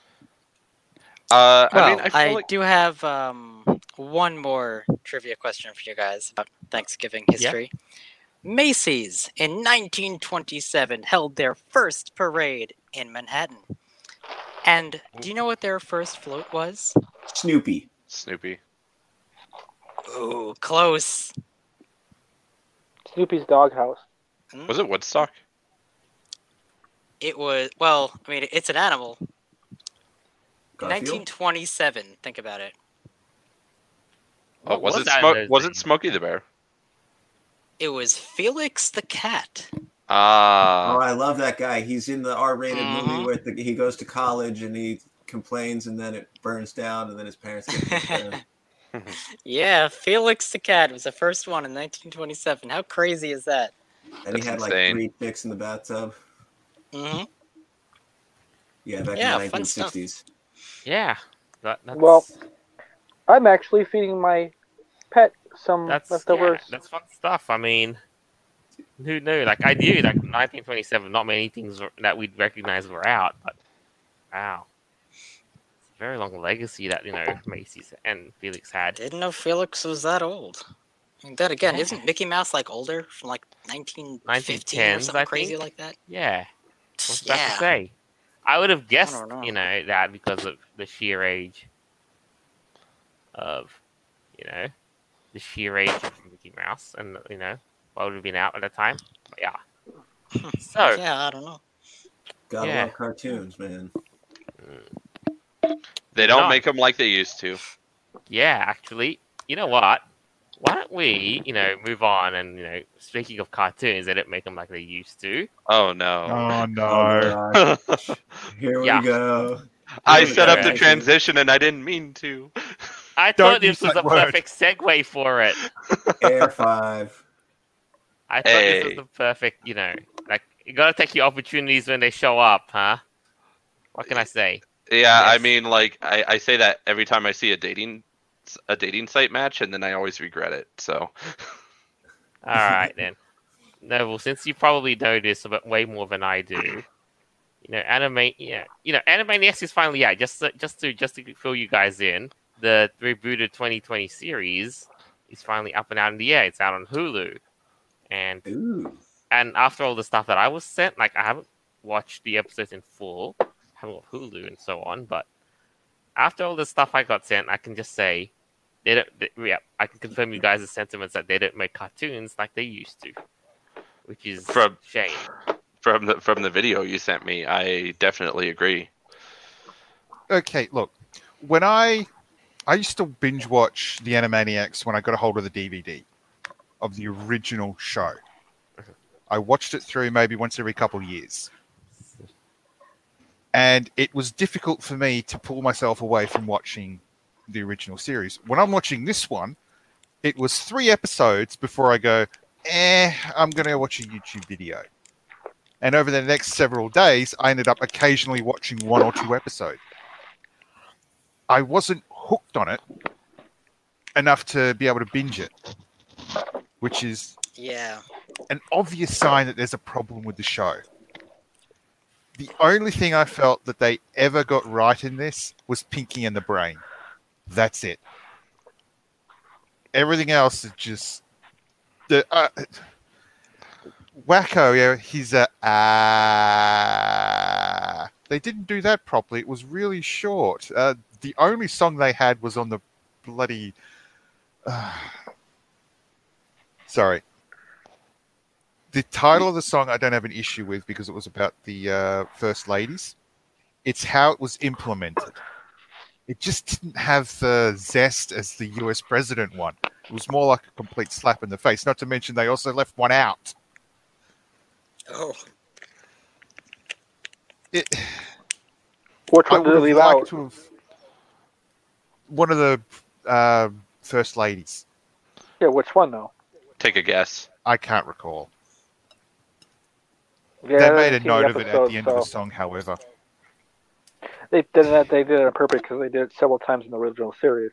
Speaker 2: I do have one more trivia question for you guys about Thanksgiving history. Yeah. Macy's in 1927 held their first parade in Manhattan. And do you know what their first float was?
Speaker 4: Snoopy.
Speaker 2: Ooh, close.
Speaker 6: Snoopy's Doghouse.
Speaker 5: Was it Woodstock?
Speaker 2: It was, it's an animal. Garfield? 1927, think about it.
Speaker 5: Oh, was it Smokey the Bear?
Speaker 2: It was Felix the Cat.
Speaker 4: Oh, I love that guy. He's in the R-rated movie where he goes to college and he complains and then it burns down and then his parents get down.
Speaker 2: Yeah, Felix the Cat was the first one in 1927. How crazy is that?
Speaker 4: And he had insane. 3 chicks in the bathtub.
Speaker 2: Mm-hmm.
Speaker 4: Yeah, back in the 1960s.
Speaker 1: Yeah.
Speaker 6: Well, I'm actually feeding my pet some leftovers.
Speaker 1: Yeah, that's fun stuff. I mean, who knew? Like, I knew, 1927, not many things that we'd recognize were out, but wow. It's a very long legacy that, Macy's and Felix had.
Speaker 2: Didn't know Felix was that old. And then again, isn't Mickey Mouse, older from, 1915 or something crazy like that?
Speaker 1: Yeah. What's that to say? I would have guessed, that because of the sheer age of, the sheer age of Mickey Mouse and, what would have been out at the time. But yeah. So.
Speaker 2: Yeah, I don't know.
Speaker 4: Gotta love cartoons, man.
Speaker 5: They don't make them like they used to.
Speaker 1: Yeah, actually. You know what? Why don't we, move on and, speaking of cartoons, they don't make them like they used to.
Speaker 5: Oh, no.
Speaker 3: Oh, no.
Speaker 4: Here we go.
Speaker 5: I set up the transition and I didn't mean to.
Speaker 1: I thought this was a perfect segue for it.
Speaker 4: Air 5.
Speaker 1: I thought this was the perfect, you gotta take your opportunities when they show up, huh? What can I say?
Speaker 5: Yeah, yes. I mean, I say that every time I see a dating site match, and then I always regret it. So,
Speaker 1: all right then. No, well, since you probably know this about way more than I do, Anime. Yeah, Animaniacs is finally out. Just to fill you guys in, the rebooted 2020 series is finally up and out in the air. It's out on Hulu, and And after all the stuff that I was sent, like I haven't watched the episodes in full, I haven't got Hulu and so on, but after all the stuff I got sent, I can just say I can confirm you guys' sentiments that they don't make cartoons like they used to, which is a shame.
Speaker 5: From the video you sent me, I definitely agree.
Speaker 3: Okay, look, when I used to binge watch the Animaniacs when I got a hold of the DVD of the original show. I watched it through maybe once every couple of years. And it was difficult for me to pull myself away from watching the original series. When I'm watching this one, it was 3 episodes before I go, I'm going to watch a YouTube video. And over the next several days, I ended up occasionally watching 1 or 2 episodes. I wasn't hooked on it enough to be able to binge it, which is an obvious sign that there's a problem with the show. The only thing I felt that they ever got right in this was Pinky and the Brain. That's it. Everything else is just Wacko. Yeah, he's They didn't do that properly. It was really short. The only song they had was on the bloody. Sorry. The title of the song I don't have an issue with because it was about the First Ladies. It's how it was implemented. It just didn't have the zest as the US president one. It was more like a complete slap in the face. Not to mention they also left one out.
Speaker 2: Oh.
Speaker 6: Which one did they leave out?
Speaker 3: One of the First Ladies.
Speaker 6: Yeah, which one though?
Speaker 5: Take a guess.
Speaker 3: I can't recall.
Speaker 6: Yeah,
Speaker 3: they made a note of it at the end of the song, however.
Speaker 6: They did it on purpose because they did it several times in the original series.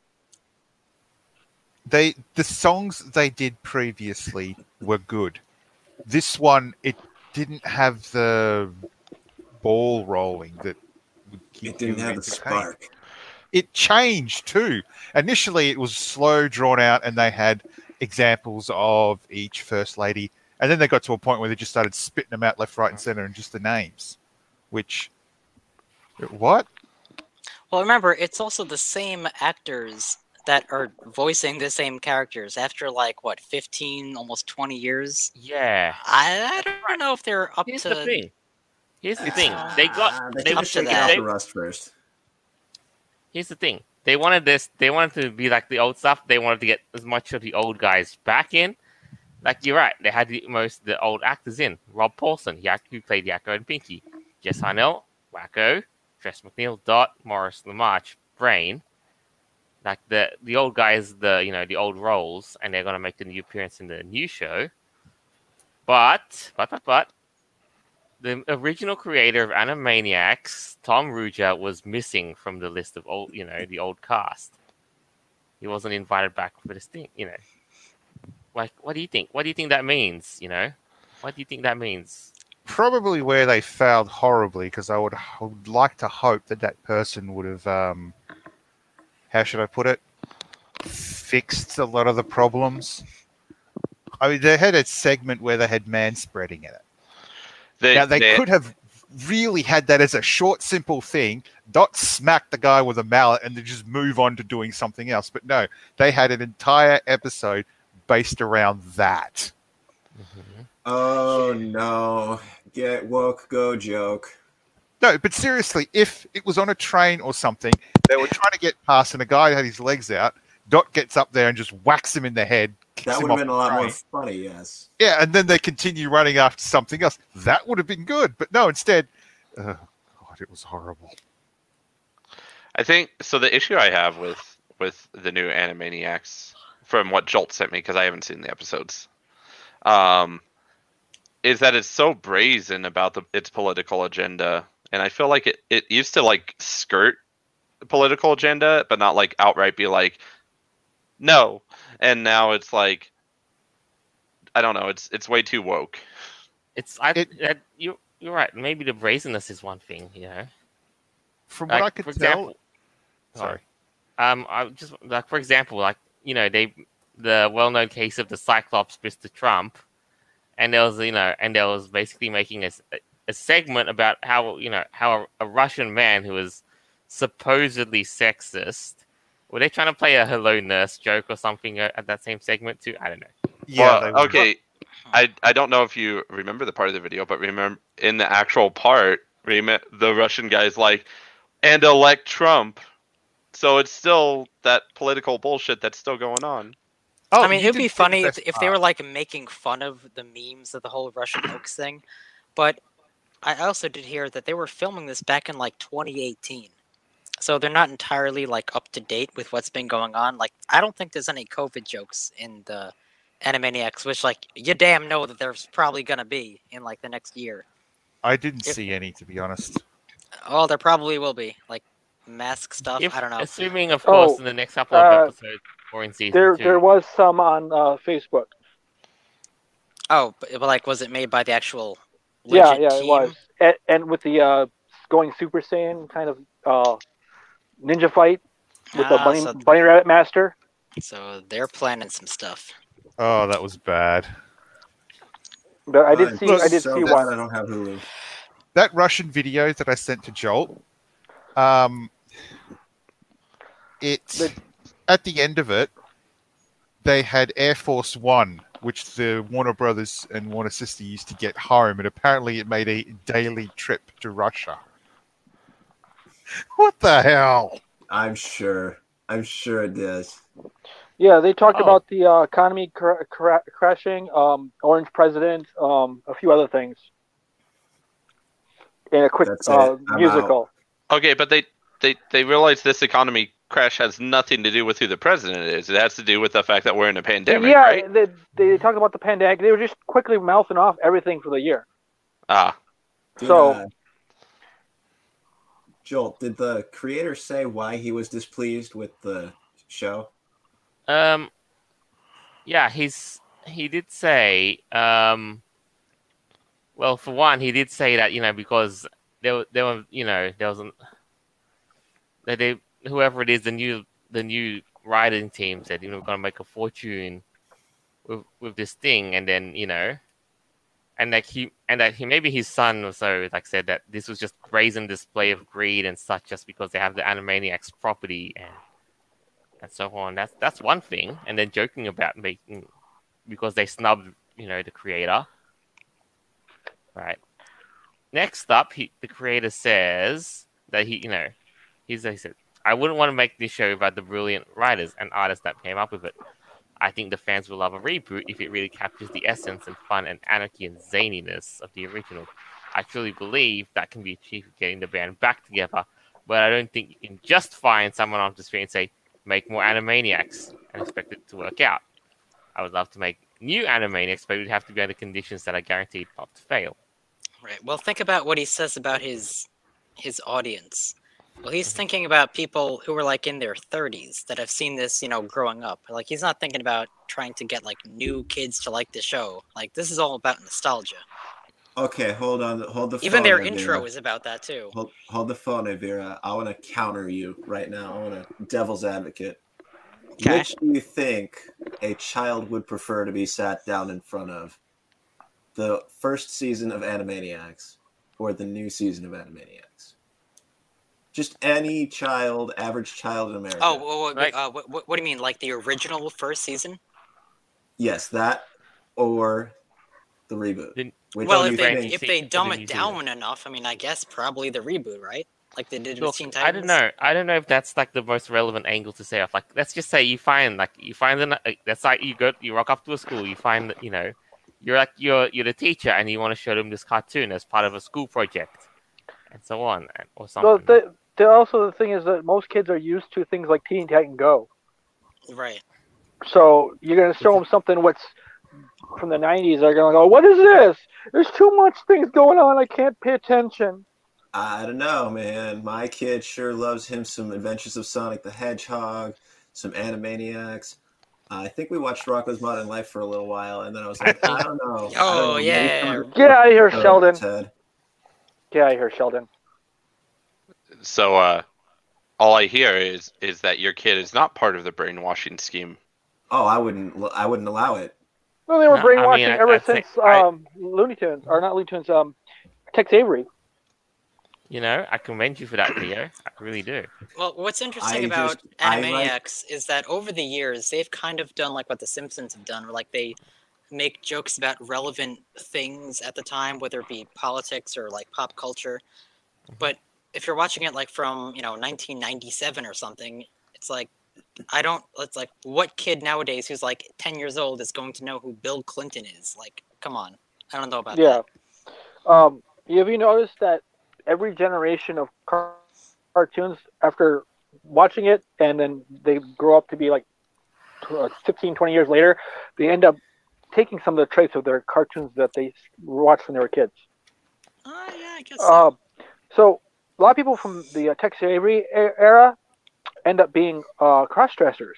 Speaker 3: The songs they did previously were good. This one, it didn't have the ball rolling that would keep
Speaker 4: it didn't have the spark.
Speaker 3: It changed too. Initially, it was slow, drawn out, and they had examples of each First Lady. And then they got to a point where they just started spitting them out left, right, and center, and just the names. Which, what?
Speaker 2: Well, remember, it's also the same actors that are voicing the same characters after, 15, almost 20 years?
Speaker 1: Yeah.
Speaker 2: I don't know if they're up
Speaker 1: Here's
Speaker 2: to...
Speaker 1: the thing. They
Speaker 4: took a shake off the rust first.
Speaker 1: Here's the thing. They wanted to be like the old stuff. They wanted to get as much of the old guys back in. Like, you're right. They had most of the old actors in. Rob Paulson, who played Yakko and Pinky. Jess Harnell, Wacko. Tress MacNeille, Dot. Morris LaMarche, Brain. Like, the old guys, the old roles. And they're going to make a new appearance in the new show. But, the original creator of Animaniacs, Tom Ruja, was missing from the list of old, the old cast. He wasn't invited back for this thing, Like, what do you think? What do you think that means, What do you think that means?
Speaker 3: Probably where they failed horribly, because I would like to hope that person would have, how should I put it, fixed a lot of the problems. I mean, they had a segment where they had manspreading in it. They could have really had that as a short, simple thing. Dot smack the guy with a mallet and then just move on to doing something else. But no, they had an entire episode based around that.
Speaker 4: Mm-hmm. Oh, no. Get woke, go joke.
Speaker 3: No, but seriously, if it was on a train or something, they were trying to get past and a guy had his legs out, Dot gets up there and just whacks him in the head.
Speaker 4: That would have been a lot more funny, yes.
Speaker 3: Yeah, and then they continue running after something else. That would have been good. But no, instead, God, it was horrible.
Speaker 5: I think, so the issue I have with the new Animaniacs, from what Jolt sent me, because I haven't seen the episodes, is that it's so brazen about its political agenda. And I feel like it used to, skirt the political agenda, but not, outright be like, no. And now it's like, I don't know. It's way too woke.
Speaker 1: You're right. Maybe the brazenness is one thing.
Speaker 3: From what I could tell.
Speaker 1: Sorry. I just for example, the well-known case of the Cyclops, Mr. Trump. and there was basically making a segment about how a Russian man who was supposedly sexist. Were they trying to play a "Hello Nurse" joke or something at that same segment too? I don't know.
Speaker 3: Yeah.
Speaker 5: Well, okay. I don't know if you remember the part of the video, but remember in the actual part, the Russian guy's like, "And elect Trump." So it's still that political bullshit that's still going on.
Speaker 3: Oh,
Speaker 2: I mean,
Speaker 3: you
Speaker 2: it'd be
Speaker 3: did
Speaker 2: funny
Speaker 3: the
Speaker 2: if
Speaker 3: best
Speaker 2: they were
Speaker 3: part.
Speaker 2: like making fun of the memes of the whole Russian hoax thing. But I also did hear that they were filming this back in like 2018. So they're not entirely like up to date with what's been going on. Like, I don't think there's any COVID jokes in the Animaniacs, which like you damn know that there's probably gonna be in like the next year.
Speaker 3: I didn't
Speaker 2: Yep.
Speaker 3: see any, to be honest.
Speaker 2: Oh, there probably will be like mask stuff. I don't know.
Speaker 1: Assuming, of course, in the next couple of episodes or in season
Speaker 6: There
Speaker 1: 2.
Speaker 6: there was some on Facebook.
Speaker 2: Oh, but like, was it made by the actual
Speaker 6: Yeah,
Speaker 2: legit
Speaker 6: yeah,
Speaker 2: team?
Speaker 6: it was. And with the going Super Saiyan kind of ninja fight with the bunny rabbit master.
Speaker 2: So they're planning some stuff.
Speaker 3: Oh, that was bad.
Speaker 6: But I did see.
Speaker 3: Look,
Speaker 6: I did
Speaker 4: so
Speaker 6: see
Speaker 4: bad
Speaker 6: one.
Speaker 4: I don't have Hulu.
Speaker 3: That Russian video that I sent to Jolt, at the end of it, they had Air Force One, which the Warner Brothers and Warner Sister used to get home, and apparently it made a daily trip to Russia. What the hell?
Speaker 4: I'm sure it does.
Speaker 6: Yeah, they talked about the economy crashing, Orange President, a few other things, and a quick musical.
Speaker 5: Okay, but they realize this economy crash has nothing to do with who the president is. It has to do with the fact that we're in a pandemic,
Speaker 6: Yeah,
Speaker 5: right?
Speaker 6: they talked about the pandemic. They were just quickly mouthing off everything for the year.
Speaker 4: Joel, did the creator say why he was displeased with the show?
Speaker 1: Yeah, he did say, well, for one, he did say that, because there wasn't that whoever it is, the new writing team said, we're going to make a fortune with this thing, and then, and that maybe his son also said that this was just brazen display of greed and such, just because they have the Animaniacs property and so on. That's one thing, and then joking about making because they snubbed the creator, right? Next up, the creator says that he said, "I wouldn't want to make this show about the brilliant writers and artists that came up with it. I think the fans will love a reboot if it really captures the essence and fun and anarchy and zaniness of the original. I truly believe that can be achieved with getting the band back together, but I don't think you can just find someone off the street and say, make more Animaniacs and expect it to work out. I would love to make new Animaniacs, but it would have to be under conditions that are guaranteed not to fail."
Speaker 2: Right. Well, think about what he says about his audience. Well, he's thinking about people who are in their 30s that have seen this, growing up. He's not thinking about trying to get new kids to like the show. This is all about nostalgia.
Speaker 4: Okay, hold the phone.
Speaker 2: Even their intro is about that too.
Speaker 4: Hold the phone, Avira. I want to counter you right now. I want to devil's advocate.
Speaker 2: Okay.
Speaker 4: Which do you think a child would prefer to be sat down in front of? The first season of Animaniacs or the new season of Animaniacs? Just any child, average child in America.
Speaker 2: Oh, what do you mean? The original first season?
Speaker 4: Yes, that or the reboot.
Speaker 2: If they dumb it down enough, I guess probably the reboot, right? Like they did with Teen Titans.
Speaker 1: I don't know if that's the most relevant angle to say off. Let's just say you find that's you rock up to a school, you find that you're the teacher and you want to show them this cartoon as part of a school project, and so on or something.
Speaker 6: Well, also the thing is that most kids are used to things like Teen Titan Go.
Speaker 2: Right.
Speaker 6: So you're gonna show them something what's from the 90s. They're gonna go, "What is this? There's too much things going on. I can't pay attention."
Speaker 4: I don't know, man. My kid sure loves him some Adventures of Sonic the Hedgehog, some Animaniacs. I think we watched Rocko's Modern Life for a little while, and then I was like, I don't know.
Speaker 2: Oh, yeah.
Speaker 6: Get out of here, Sheldon. Get out of here, Sheldon.
Speaker 5: So, all I hear is that your kid is not part of the brainwashing scheme.
Speaker 4: Oh, I wouldn't allow it.
Speaker 6: No, they were
Speaker 1: No, I
Speaker 6: brainwashing
Speaker 1: mean,
Speaker 6: ever
Speaker 1: I'd say-
Speaker 6: since Looney Tunes, or not Looney Tunes, Tex Avery.
Speaker 1: You know, I commend you for that, Theo. I really do.
Speaker 2: Well, what's interesting
Speaker 4: I
Speaker 2: about
Speaker 4: just- I
Speaker 2: Animaniacs is that over the years they've kind of done like what The Simpsons have done, where like they make jokes about relevant things at the time, whether it be politics or like pop culture. But if you're watching it like from 1997 or something, it's like it's like what kid nowadays who's like 10 years old is going to know who Bill Clinton is? Like, come on, I don't know about
Speaker 6: Yeah.
Speaker 2: that.
Speaker 6: Have you noticed that every generation of cartoons, after watching it, and then they grow up to be like 15, 20 years later, they end up taking some of the traits of their cartoons that they watched when they were kids.
Speaker 2: Yeah, I guess so.
Speaker 6: So a lot of people from the Tex Avery era end up being cross-dressers.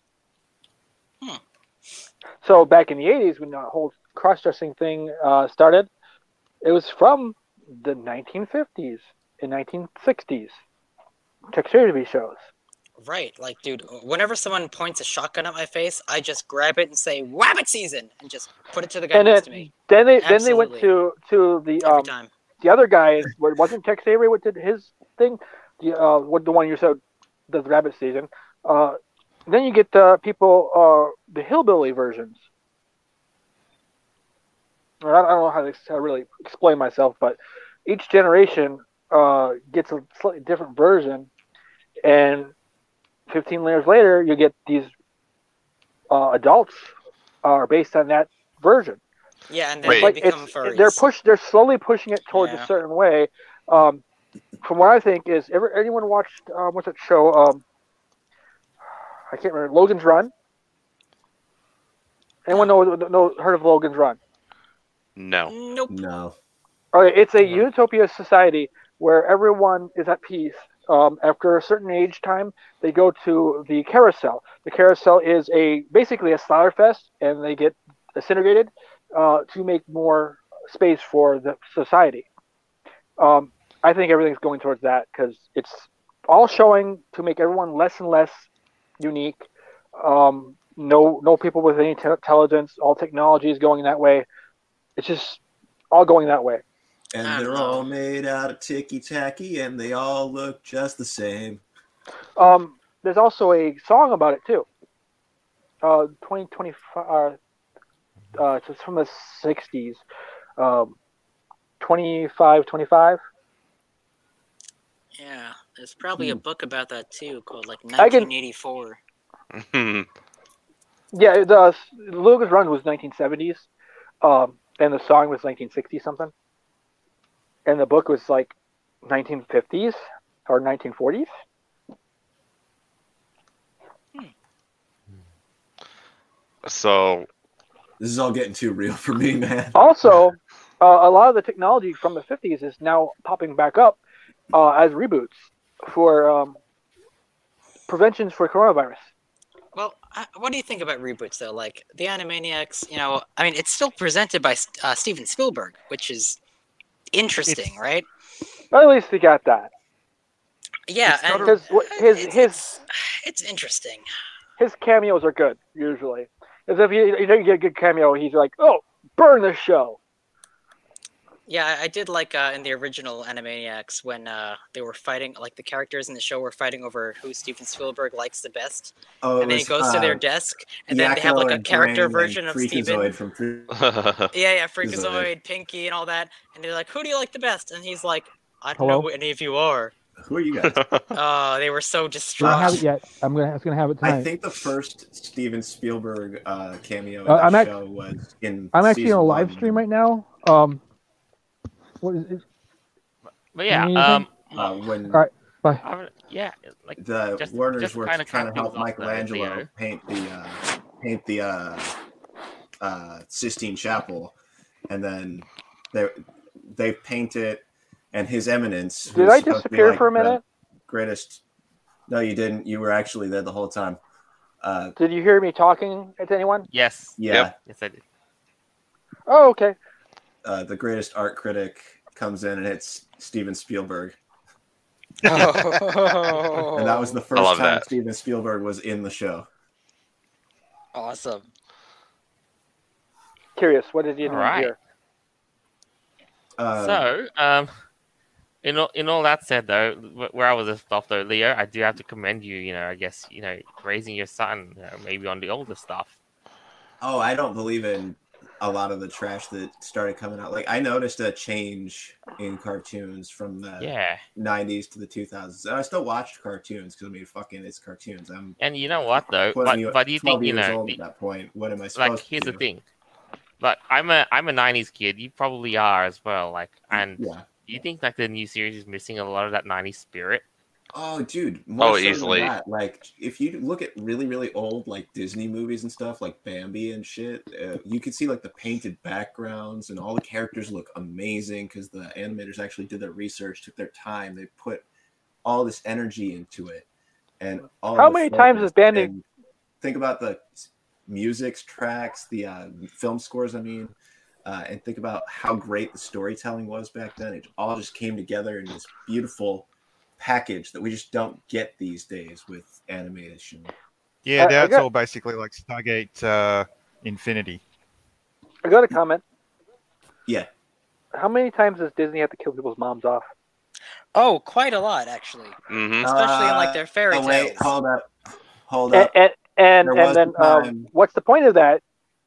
Speaker 6: So back in the 80s, when the whole cross-dressing thing started, it was from the 1950s and 1960s Tex Avery shows.
Speaker 2: Right, like, dude, whenever someone points a shotgun at my face, I just grab it and say "Wabbit season" and just put it to the guy
Speaker 6: And
Speaker 2: next to me.
Speaker 6: then they went
Speaker 2: Absolutely.
Speaker 6: to the
Speaker 2: Every time.
Speaker 6: the other guy, where it wasn't Tex Avery what did his thing, the one you said does rabbit season. Then you get people the hillbilly versions. I don't know how to really explain myself, but each generation gets a slightly different version, and 15 years later, you get these adults are based on that version.
Speaker 2: Yeah, and then
Speaker 5: Wait.
Speaker 2: they become furries.
Speaker 6: They're slowly pushing it towards
Speaker 2: Yeah.
Speaker 6: a certain way. From what I think is, anyone watched what's that show? I can't remember. Logan's Run. Anyone heard of Logan's Run?
Speaker 5: No.
Speaker 2: Nope.
Speaker 4: No.
Speaker 6: Okay, it's a utopia society where everyone is at peace. After a certain age time, they go to the carousel. The carousel is basically a slaughter fest, and they get disintegrated to make more space for the society. I think everything's going towards that because it's all showing to make everyone less and less unique. No people with any intelligence. All technology is going that way. It's just all going that way.
Speaker 4: And
Speaker 2: I don't
Speaker 4: they're
Speaker 2: know.
Speaker 4: all made out of ticky-tacky, and they all look just the same.
Speaker 6: There's also a song about it too. 2025. It's from the 60s. 25.
Speaker 2: Yeah, there's probably a book about that too, called like
Speaker 6: I can-
Speaker 2: 1984.
Speaker 6: Yeah, the Logan's Run was 1970s, and the song was 1960 something, and the book was like 1950s or 1940s.
Speaker 5: So
Speaker 4: This is all getting too real for me, man.
Speaker 6: Also, a lot of the technology from the 50s is now popping back up as reboots for preventions for coronavirus.
Speaker 2: Well, what do you think about reboots though? Like the Animaniacs, I mean, it's still presented by Steven Spielberg, which is interesting, right?
Speaker 6: At least they got that.
Speaker 2: Yeah,
Speaker 3: It's
Speaker 2: and
Speaker 3: gotta-
Speaker 6: Because
Speaker 2: it's interesting.
Speaker 6: his cameos are good usually. As if you don't get a good cameo, he's like, "Oh, burn this show."
Speaker 2: Yeah, I did like in the original Animaniacs when they were fighting, like the characters in the show were fighting over who Steven Spielberg likes the best,
Speaker 4: Oh,
Speaker 2: and then he goes to their desk, and then they have
Speaker 4: Yakko
Speaker 2: like a
Speaker 4: and
Speaker 2: character
Speaker 4: Brain
Speaker 2: version
Speaker 4: and
Speaker 2: of Steven.
Speaker 4: Freakazoid from
Speaker 2: Yeah, Freakazoid, Pinky, and all that, and they're like, "Who do you like the best?" And he's like, "I don't know
Speaker 7: Hello?
Speaker 2: who any of you are."
Speaker 4: Who are you guys?
Speaker 2: Oh, they were so
Speaker 7: I don't
Speaker 2: distraught.
Speaker 7: have it yet. I was gonna have it tonight.
Speaker 4: I think the first Steven Spielberg cameo in
Speaker 7: I'm
Speaker 4: the
Speaker 7: act-
Speaker 4: show was in.
Speaker 7: I'm actually
Speaker 4: season
Speaker 7: on a live
Speaker 4: one.
Speaker 7: stream right now. What is it?
Speaker 1: But yeah,
Speaker 7: Anything?
Speaker 4: When
Speaker 7: All right. Bye.
Speaker 1: yeah, like
Speaker 4: the
Speaker 1: just-
Speaker 4: Warners
Speaker 1: just
Speaker 4: were
Speaker 1: kinda
Speaker 4: trying
Speaker 1: cap
Speaker 4: to help
Speaker 1: things off, though,
Speaker 4: Michelangelo
Speaker 1: Theo.
Speaker 4: paint the Sistine Chapel, and then they paint it, and His Eminence.
Speaker 6: Did
Speaker 4: who's
Speaker 6: I
Speaker 4: supposed to be,
Speaker 6: disappear
Speaker 4: like,
Speaker 6: for a
Speaker 4: the
Speaker 6: minute?
Speaker 4: Greatest. No, you didn't. You were actually there the whole time.
Speaker 6: Did you hear me talking to anyone?
Speaker 1: yes,
Speaker 4: Yeah.
Speaker 1: yes, I did.
Speaker 6: Oh, okay.
Speaker 4: The greatest art critic comes in, and it's Steven Spielberg.
Speaker 2: Oh,
Speaker 4: And that was the first
Speaker 5: love
Speaker 4: time
Speaker 5: that.
Speaker 4: Steven Spielberg was in the show.
Speaker 2: awesome.
Speaker 6: curious. What did you do
Speaker 1: Alright.
Speaker 6: here?
Speaker 1: So, in all that said, though, where I was left off, though, Leo, I do have to commend you. You know, I guess raising your son, maybe on the older stuff.
Speaker 4: Oh, I don't believe in a lot of the trash that started coming out. Like I noticed a change in cartoons from the 90s to the 2000s. And I still watched cartoons because I mean, fucking, it's cartoons.
Speaker 1: And you know what though? But do you think
Speaker 4: at that point? What am I supposed to do?
Speaker 1: Here's the thing. Like I'm a 90s kid. You probably are as well. Like, and do you think like the new series is missing a lot of that 90s spirit?
Speaker 4: Oh, dude. More so
Speaker 5: easily.
Speaker 4: Than that. Like, if you look at really, really old, like, Disney movies and stuff, like Bambi and shit, you can see, like, the painted backgrounds, and all the characters look amazing because the animators actually did their research, took their time. They put all this energy into it. And all
Speaker 6: How many times has Bambi...
Speaker 4: Think about the music tracks, the film scores, I mean, and think about how great the storytelling was back then. It all just came together in this beautiful package that we just don't get these days with animation.
Speaker 3: Yeah, that's all basically like Stargate Infinity.
Speaker 6: I got a comment.
Speaker 4: Yeah.
Speaker 6: How many times does Disney have to kill people's moms off?
Speaker 2: Oh, quite a lot, actually.
Speaker 5: Mm-hmm.
Speaker 2: Especially in like their fairy tales.
Speaker 4: Wait, hold up.
Speaker 6: And then what's the point of that?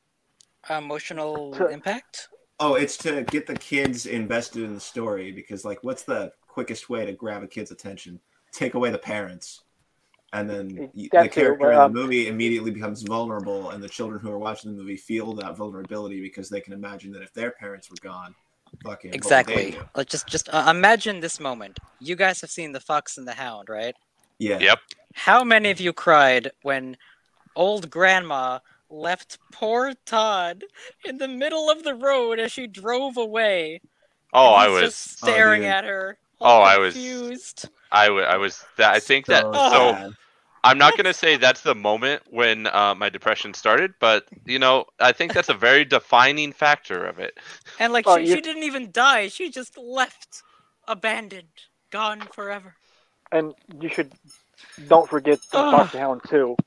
Speaker 2: Emotional impact?
Speaker 4: Oh, it's to get the kids invested in the story because, like, what's the quickest way to grab a kid's attention? Take away the parents. And then the character in the movie immediately becomes vulnerable, and the children who are watching the movie feel that vulnerability because they can imagine that if their parents were gone, fucking
Speaker 2: exactly. Like just imagine this moment. You guys have seen The Fox and the Hound, right?
Speaker 4: Yeah.
Speaker 5: Yep.
Speaker 2: How many of you cried when old grandma left poor Todd in the middle of the road as she drove away?
Speaker 5: Oh, I
Speaker 2: was
Speaker 5: was
Speaker 2: just staring at her.
Speaker 5: Confused. I was. I think that. So I'm not gonna say that's the moment when my depression started, but I think that's a very defining factor of it.
Speaker 2: And like she didn't even die; she just left, abandoned, gone forever.
Speaker 6: And you don't forget the Fox and Hound too.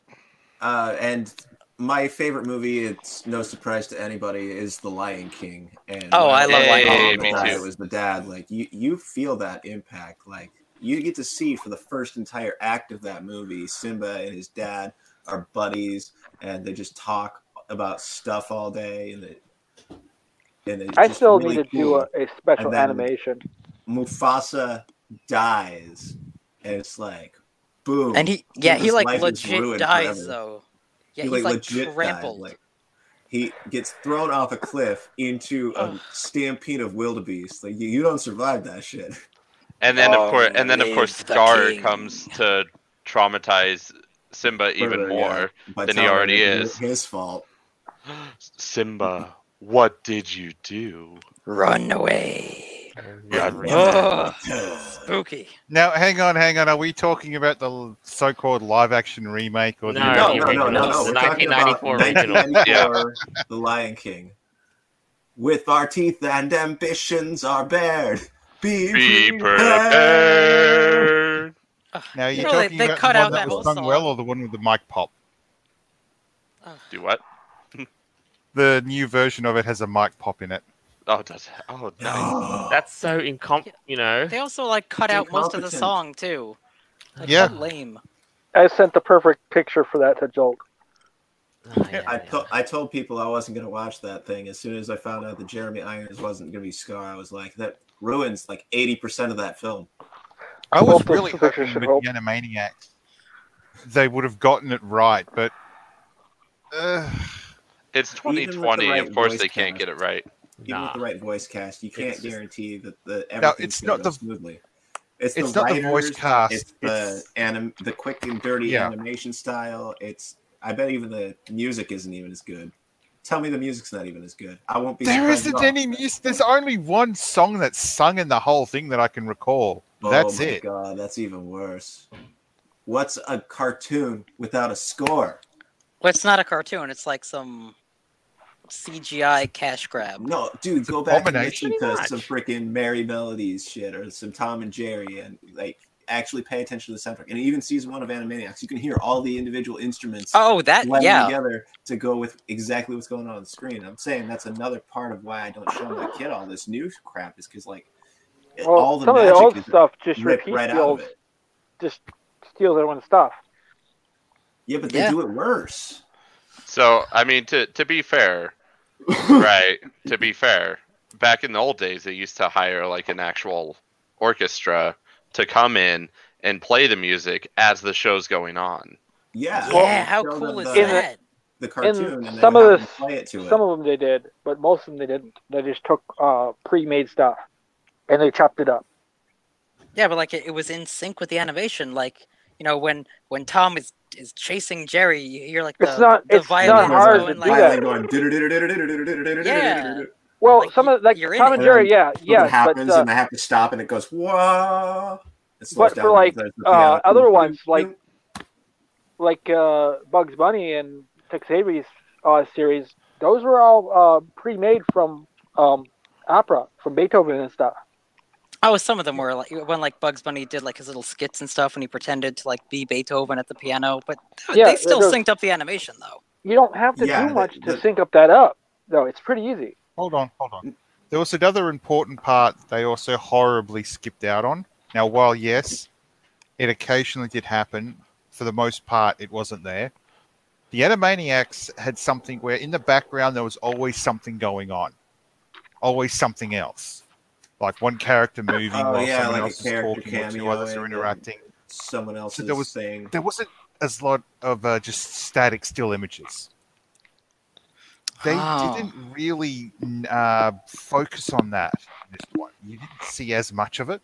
Speaker 4: And my favorite movie, it's no surprise to anybody, is The Lion King. And
Speaker 2: I love Lion
Speaker 5: King. Me too.
Speaker 4: It was the dad. Like you feel that impact. Like you get to see for the first entire act of that movie, Simba and his dad are buddies, and they just talk about stuff all day. And
Speaker 6: I still
Speaker 4: really
Speaker 6: need to
Speaker 4: cool.
Speaker 6: do a special animation.
Speaker 4: Mufasa dies, and it's like, boom.
Speaker 2: And he like legit dies forever. Though. Yeah, he's like trampled.
Speaker 4: Like, he gets thrown off a cliff into a stampede of wildebeest. Like you don't survive that shit.
Speaker 5: And then of course Scar comes to traumatize Simba even more than he already is.
Speaker 4: His fault.
Speaker 5: Simba, what did you do?
Speaker 2: Run away. Spooky.
Speaker 3: Now, hang on. Are we talking about the so-called live-action remake or
Speaker 4: No.
Speaker 1: The 1994 original?
Speaker 4: The Lion King. With our teeth and ambitions are bared. Be prepared.
Speaker 3: Now, you're talking about the one that was sung well, or the one with the mic pop?
Speaker 5: Do what?
Speaker 3: The new version of it has a mic pop in it.
Speaker 5: Oh, does it? Oh, no.
Speaker 1: That's so
Speaker 2: They also like cut out most of the song too. Like,
Speaker 3: yeah.
Speaker 2: Lame.
Speaker 6: I sent the perfect picture for that to Jolt.
Speaker 4: I told people I wasn't going to watch that thing. As soon as I found out that Jeremy Irons wasn't going to be Scar, I was like, that ruins like 80% of that film.
Speaker 3: I was really hoping with the Animaniacs they would have gotten it right, but
Speaker 5: it's 2020. Of course, they can't get it right.
Speaker 4: Even with the right voice cast, you can't guarantee that everything's going to go smoothly. It's not the voice cast. It's the quick and dirty animation style. I bet even the music isn't even as good. Tell me the music's not even as good. I won't be.
Speaker 3: There isn't any music. There's only one song that's sung in the whole thing that I can recall. That's it.
Speaker 4: Oh my god, that's even worse. What's a cartoon without a score?
Speaker 2: Well, it's not a cartoon. It's like some CGI cash grab.
Speaker 4: No, dude, go back and listen to some freaking Merry Melodies shit or some Tom and Jerry, and like actually pay attention to the soundtrack. And even season 1 of Animaniacs, you can hear all the individual instruments
Speaker 2: that
Speaker 4: blending
Speaker 2: yeah.
Speaker 4: together to go with exactly what's going on the screen. I'm saying that's another part of why I don't show my kid all this new crap, is because like all the
Speaker 6: some of the old
Speaker 4: magic is
Speaker 6: stuff just
Speaker 4: ripped
Speaker 6: repeats
Speaker 4: right
Speaker 6: the
Speaker 4: out
Speaker 6: old,
Speaker 4: of it.
Speaker 6: just steals everyone's stuff.
Speaker 4: Yeah, but they do it worse.
Speaker 5: So I mean, to be fair, right? To be fair, back in the old days, they used to hire like an actual orchestra to come in and play the music as the show's going on.
Speaker 4: Yeah.
Speaker 2: Yeah, how cool is that?
Speaker 4: The cartoon, and
Speaker 6: some
Speaker 4: they
Speaker 6: of
Speaker 4: would have
Speaker 6: the
Speaker 4: them play it to it.
Speaker 6: some of them they did, but most of them they didn't. They just took pre-made stuff and they chopped it up.
Speaker 2: Yeah, but like it was in sync with the animation. Like, you know, when Tom is chasing Jerry, you hear like the violins
Speaker 6: hard
Speaker 2: going
Speaker 6: to
Speaker 2: like
Speaker 4: Yeah.
Speaker 6: Well,
Speaker 2: like,
Speaker 6: some of like
Speaker 2: you're in
Speaker 6: Tom
Speaker 2: it.
Speaker 6: and Jerry, yeah,
Speaker 4: It happens, and I have to stop, and it goes whoa.
Speaker 6: But for like other ones, like Bugs Bunny and Tex Avery's series, those were all pre-made from opera, from Beethoven and stuff.
Speaker 2: Oh, some of them were like when like Bugs Bunny did like his little skits and stuff when he pretended to like be Beethoven at the piano, but they still synced up the animation though.
Speaker 6: You don't have to do much to sync up that up, though. It's pretty easy.
Speaker 3: Hold on. There was another important part they also horribly skipped out on. Now, while yes, it occasionally did happen, for the most part it wasn't there. The Animaniacs had something where in the background there was always something going on. Always something else. Like one character moving while someone else is talking, or two others are interacting.
Speaker 4: Someone else
Speaker 3: so
Speaker 4: is saying...
Speaker 3: There wasn't as lot of just static still images. They didn't really focus on that in this one. You didn't see as much of it.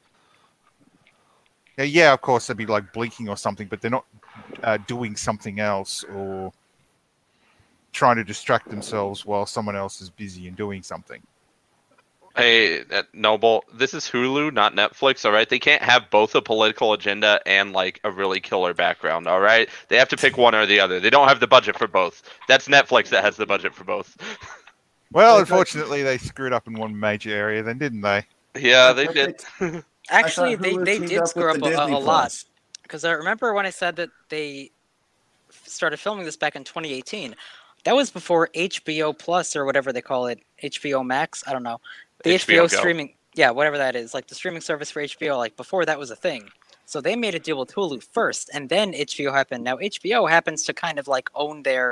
Speaker 3: Yeah, of course, they'd be like blinking or something, but they're not doing something else or trying to distract themselves while someone else is busy and doing something.
Speaker 5: Hey, Noble, this is Hulu, not Netflix, all right? They can't have both a political agenda and, like, a really killer background, all right? They have to pick one or the other. They don't have the budget for both. That's Netflix that has the budget for both.
Speaker 3: Well, unfortunately, they screwed up in one major area then, didn't they?
Speaker 5: Yeah, they did.
Speaker 2: Actually, they did screw up a lot. Because I remember when I said that they started filming this back in 2018. That was before HBO Plus or whatever they call it. HBO Max? I don't know. The HBO streaming, yeah, whatever that is, like the streaming service for HBO, like before that was a thing. So they made a deal with Hulu first, and then HBO happened. Now HBO happens to kind of like own their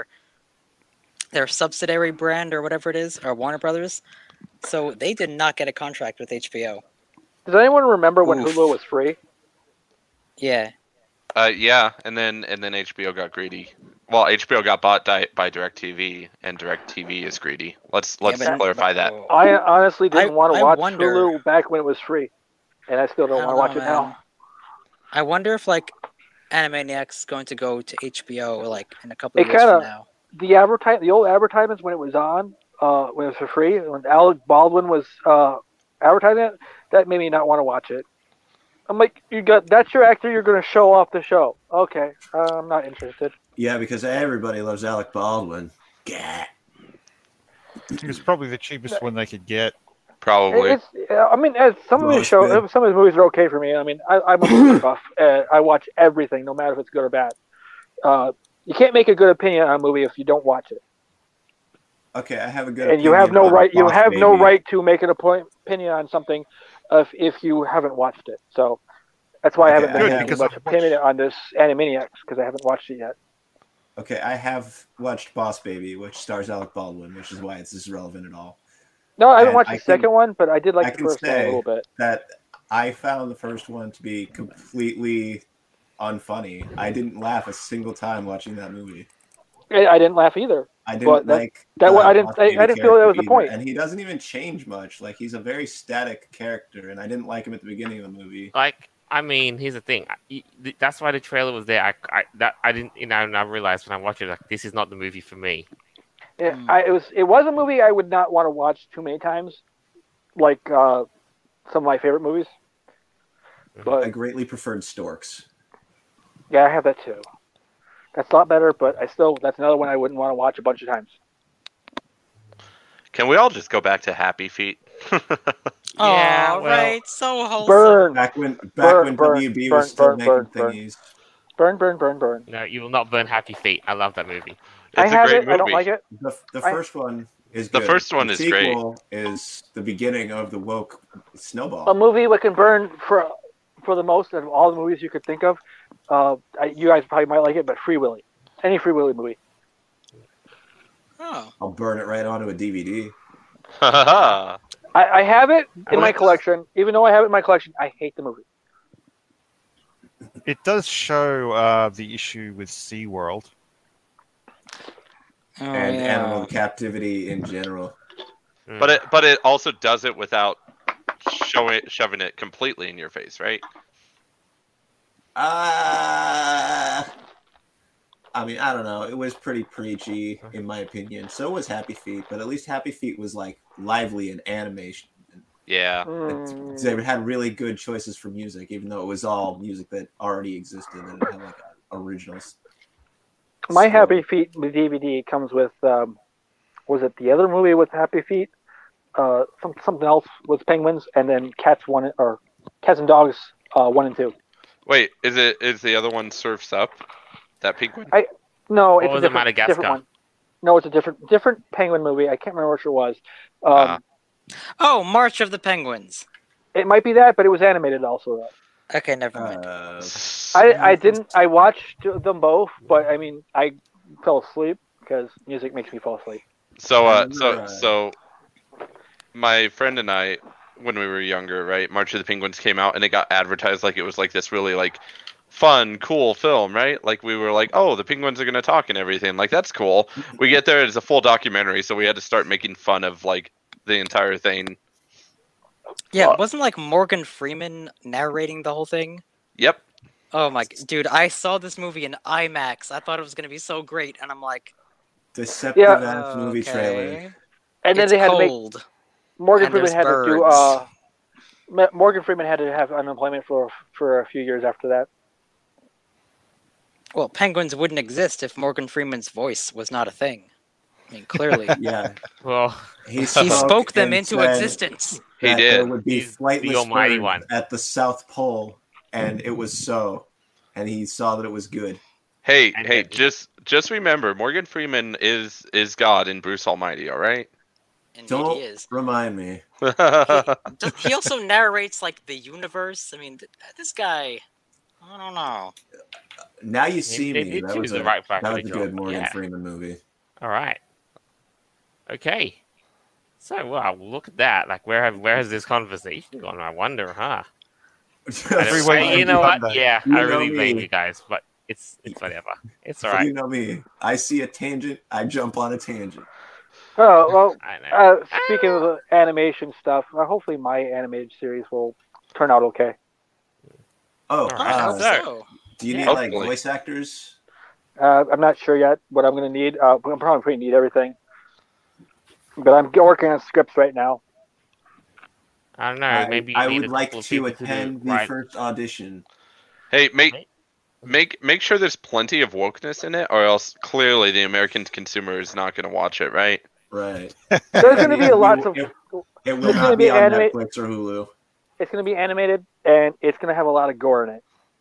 Speaker 2: subsidiary brand or whatever it is, or Warner Brothers. So they did not get a contract with HBO.
Speaker 6: Does anyone remember when Hulu was free?
Speaker 2: Yeah.
Speaker 5: Yeah, and then HBO got greedy. Well, HBO got bought by DirecTV, and DirecTV is greedy. Let's clarify that.
Speaker 6: I honestly didn't want to watch Hulu back when it was free, and I still don't want to watch it now.
Speaker 2: I wonder if like Animaniacs is going to go to HBO like in a couple of years from now.
Speaker 6: The old advertisements when it was on, when it was for free, when Alec Baldwin was advertising it, that made me not want to watch it. I'm like, that's your actor, you're going to show off the show. Okay, I'm not interested.
Speaker 4: Yeah, because everybody loves Alec Baldwin. Gah.
Speaker 3: It was probably the cheapest one they could get.
Speaker 5: Probably.
Speaker 6: Some of his movies are okay for me. I mean, I'm a movie buff. I watch everything, no matter if it's good or bad. You can't make a good opinion on a movie if you don't watch it.
Speaker 4: Okay, I have a good.
Speaker 6: And you have no right. You have no right to make an opinion on something if you haven't watched it. So that's why I haven't been making much opinion on this Animaniacs, because I haven't watched it yet.
Speaker 4: Okay, I have watched Boss Baby, which stars Alec Baldwin, which is why it's irrelevant at all.
Speaker 6: No, I haven't watched the second one, but I did like the first one a little bit.
Speaker 4: That I found the first one to be completely unfunny. I didn't laugh a single time watching that movie.
Speaker 6: I didn't laugh either.
Speaker 4: I didn't
Speaker 6: I didn't feel that was the point.
Speaker 4: And he doesn't even change much. Like, he's a very static character, and I didn't like him at the beginning of the movie.
Speaker 1: Like, I mean, here's the thing. That's why the trailer was there. I didn't, I realized when I watched it, like, this is not the movie for me.
Speaker 6: Yeah, it was a movie I would not want to watch too many times, like some of my favorite movies. But
Speaker 4: I greatly preferred Storks.
Speaker 6: Yeah, I have that too. That's a lot better, but that's another one I wouldn't want to watch a bunch of times.
Speaker 5: Can we all just go back to Happy Feet?
Speaker 1: Yeah,
Speaker 2: Oh,
Speaker 1: well-
Speaker 2: right. So wholesome.
Speaker 6: Burn,
Speaker 4: Back when
Speaker 6: Burn,
Speaker 4: WB
Speaker 6: burn,
Speaker 4: was still
Speaker 6: burn,
Speaker 4: making
Speaker 6: burn, burn.
Speaker 4: thingies.
Speaker 6: burn.
Speaker 1: No, you will not burn Happy Feet. I love that movie.
Speaker 6: I
Speaker 5: It's a
Speaker 6: have
Speaker 5: great
Speaker 6: it.
Speaker 5: movie.
Speaker 6: I don't like it.
Speaker 4: The
Speaker 6: I-
Speaker 4: first one is
Speaker 5: The
Speaker 4: good.
Speaker 5: first one is great.
Speaker 4: sequel is the beginning of the woke snowball.
Speaker 6: A movie that can burn for the most of all the movies you could think of. You guys probably might like it, but Free Willy, any Free Willy movie.
Speaker 2: Oh.
Speaker 4: I'll burn it right onto a DVD.
Speaker 6: I have it in my
Speaker 5: What?
Speaker 6: collection. Even though I have it in my collection, I hate the movie.
Speaker 3: It does show the issue with SeaWorld.
Speaker 2: Oh,
Speaker 4: And
Speaker 2: yeah.
Speaker 4: animal captivity in general.
Speaker 1: Mm.
Speaker 5: But it also does it without shoving it completely in your face, right?
Speaker 4: I mean, I don't know. It was pretty preachy, in my opinion. So was Happy Feet, but at least Happy Feet was like lively in animation.
Speaker 5: Yeah.
Speaker 4: They had really good choices for music, even though it was all music that already existed and it had like originals.
Speaker 6: My Happy Feet DVD comes with was it the other movie with Happy Feet? Something else with penguins, and then Cats and Dogs 1 and 2.
Speaker 5: Wait, is the other one Surfs Up? That penguin?
Speaker 6: No,
Speaker 1: Or
Speaker 6: it's a
Speaker 1: was it
Speaker 6: different,
Speaker 1: Madagascar?
Speaker 6: different one. No, it's a different penguin movie. I can't remember which it was.
Speaker 2: Oh, March of the Penguins.
Speaker 6: It might be that, but it was animated also.
Speaker 2: Okay, never mind.
Speaker 6: I watched them both, but I mean, I fell asleep because music makes me fall asleep.
Speaker 5: So my friend and I, when we were younger, right, March of the Penguins came out and it got advertised like it was like this really like fun, cool film, right? Like we were like, oh, the penguins are gonna talk and everything. Like that's cool. We get there, it's a full documentary, so we had to start making fun of like the entire thing.
Speaker 2: Yeah, wasn't like Morgan Freeman narrating the whole thing?
Speaker 5: Yep.
Speaker 2: Oh my, dude, I saw this movie in IMAX. I thought it was gonna be so great, and I'm like,
Speaker 4: Deceptive
Speaker 6: Yeah.
Speaker 4: ass movie trailer.
Speaker 2: okay.
Speaker 6: And then
Speaker 2: It's
Speaker 6: they had
Speaker 2: cold.
Speaker 6: to make Morgan
Speaker 2: and
Speaker 6: Freeman
Speaker 2: there's
Speaker 6: had to do.
Speaker 2: birds.
Speaker 6: Morgan Freeman had to have unemployment for a few years after that.
Speaker 2: Well, penguins wouldn't exist if Morgan Freeman's voice was not a thing. I mean, clearly.
Speaker 4: Yeah,
Speaker 1: Well,
Speaker 4: he
Speaker 2: He spoke them
Speaker 4: and
Speaker 2: into
Speaker 4: said
Speaker 2: existence.
Speaker 5: He
Speaker 4: that
Speaker 5: did.
Speaker 4: There would be
Speaker 1: He's
Speaker 4: flightless
Speaker 1: the almighty
Speaker 4: birds
Speaker 1: one.
Speaker 4: at the South Pole, and it was so. And he saw that it was good.
Speaker 5: Hey,
Speaker 1: And
Speaker 5: hey,
Speaker 1: then-
Speaker 5: just remember, Morgan Freeman is God in Bruce Almighty, all right?
Speaker 2: Indeed,
Speaker 4: Don't
Speaker 2: he is.
Speaker 4: remind me.
Speaker 2: He also narrates like the universe. I mean, this guy. I don't know.
Speaker 4: Now You See
Speaker 1: they
Speaker 4: Me.
Speaker 1: did
Speaker 4: That
Speaker 1: choose
Speaker 4: was
Speaker 1: the
Speaker 4: a,
Speaker 1: right
Speaker 4: that was a
Speaker 1: faculty
Speaker 4: good
Speaker 1: job.
Speaker 4: Morgan
Speaker 1: Yeah.
Speaker 4: Freeman movie.
Speaker 1: all right. Okay. So, wow, look at that. Like, where has this conversation gone? I wonder, huh?
Speaker 3: Everywhere
Speaker 1: Hey,
Speaker 3: you
Speaker 1: you know
Speaker 3: can
Speaker 1: what?
Speaker 3: go.
Speaker 1: Yeah,
Speaker 4: You
Speaker 1: I
Speaker 4: know
Speaker 1: really blame
Speaker 4: me.
Speaker 1: you guys, but it's whatever. It's all
Speaker 4: You
Speaker 1: right.
Speaker 4: know me. I see a tangent, I jump on a tangent.
Speaker 6: Oh well.
Speaker 1: I know.
Speaker 6: Speaking of the animation stuff, hopefully my animated series will turn out okay.
Speaker 4: Oh,
Speaker 1: All
Speaker 2: I
Speaker 1: right,
Speaker 2: hope
Speaker 1: so-
Speaker 2: so.
Speaker 4: do you need
Speaker 5: Hopefully.
Speaker 4: like voice actors?
Speaker 6: I'm not sure yet what I'm going to need. I'm probably going to need everything. But I'm working on scripts right now.
Speaker 1: I don't know. Maybe you
Speaker 4: I
Speaker 1: need
Speaker 4: would
Speaker 1: a
Speaker 4: like
Speaker 1: couple of
Speaker 4: to
Speaker 1: people do
Speaker 4: attend the
Speaker 1: right-
Speaker 4: first audition.
Speaker 5: Hey, make sure there's plenty of wokeness in it, or else clearly the American consumer is not going to watch it, right?
Speaker 4: Right.
Speaker 6: There's going to be a lot of.
Speaker 4: It will
Speaker 6: It's
Speaker 4: not
Speaker 6: gonna
Speaker 4: be
Speaker 6: be
Speaker 4: on
Speaker 6: anime-
Speaker 4: Netflix or Hulu.
Speaker 6: It's going to be animated, and it's going to have a lot of gore in it.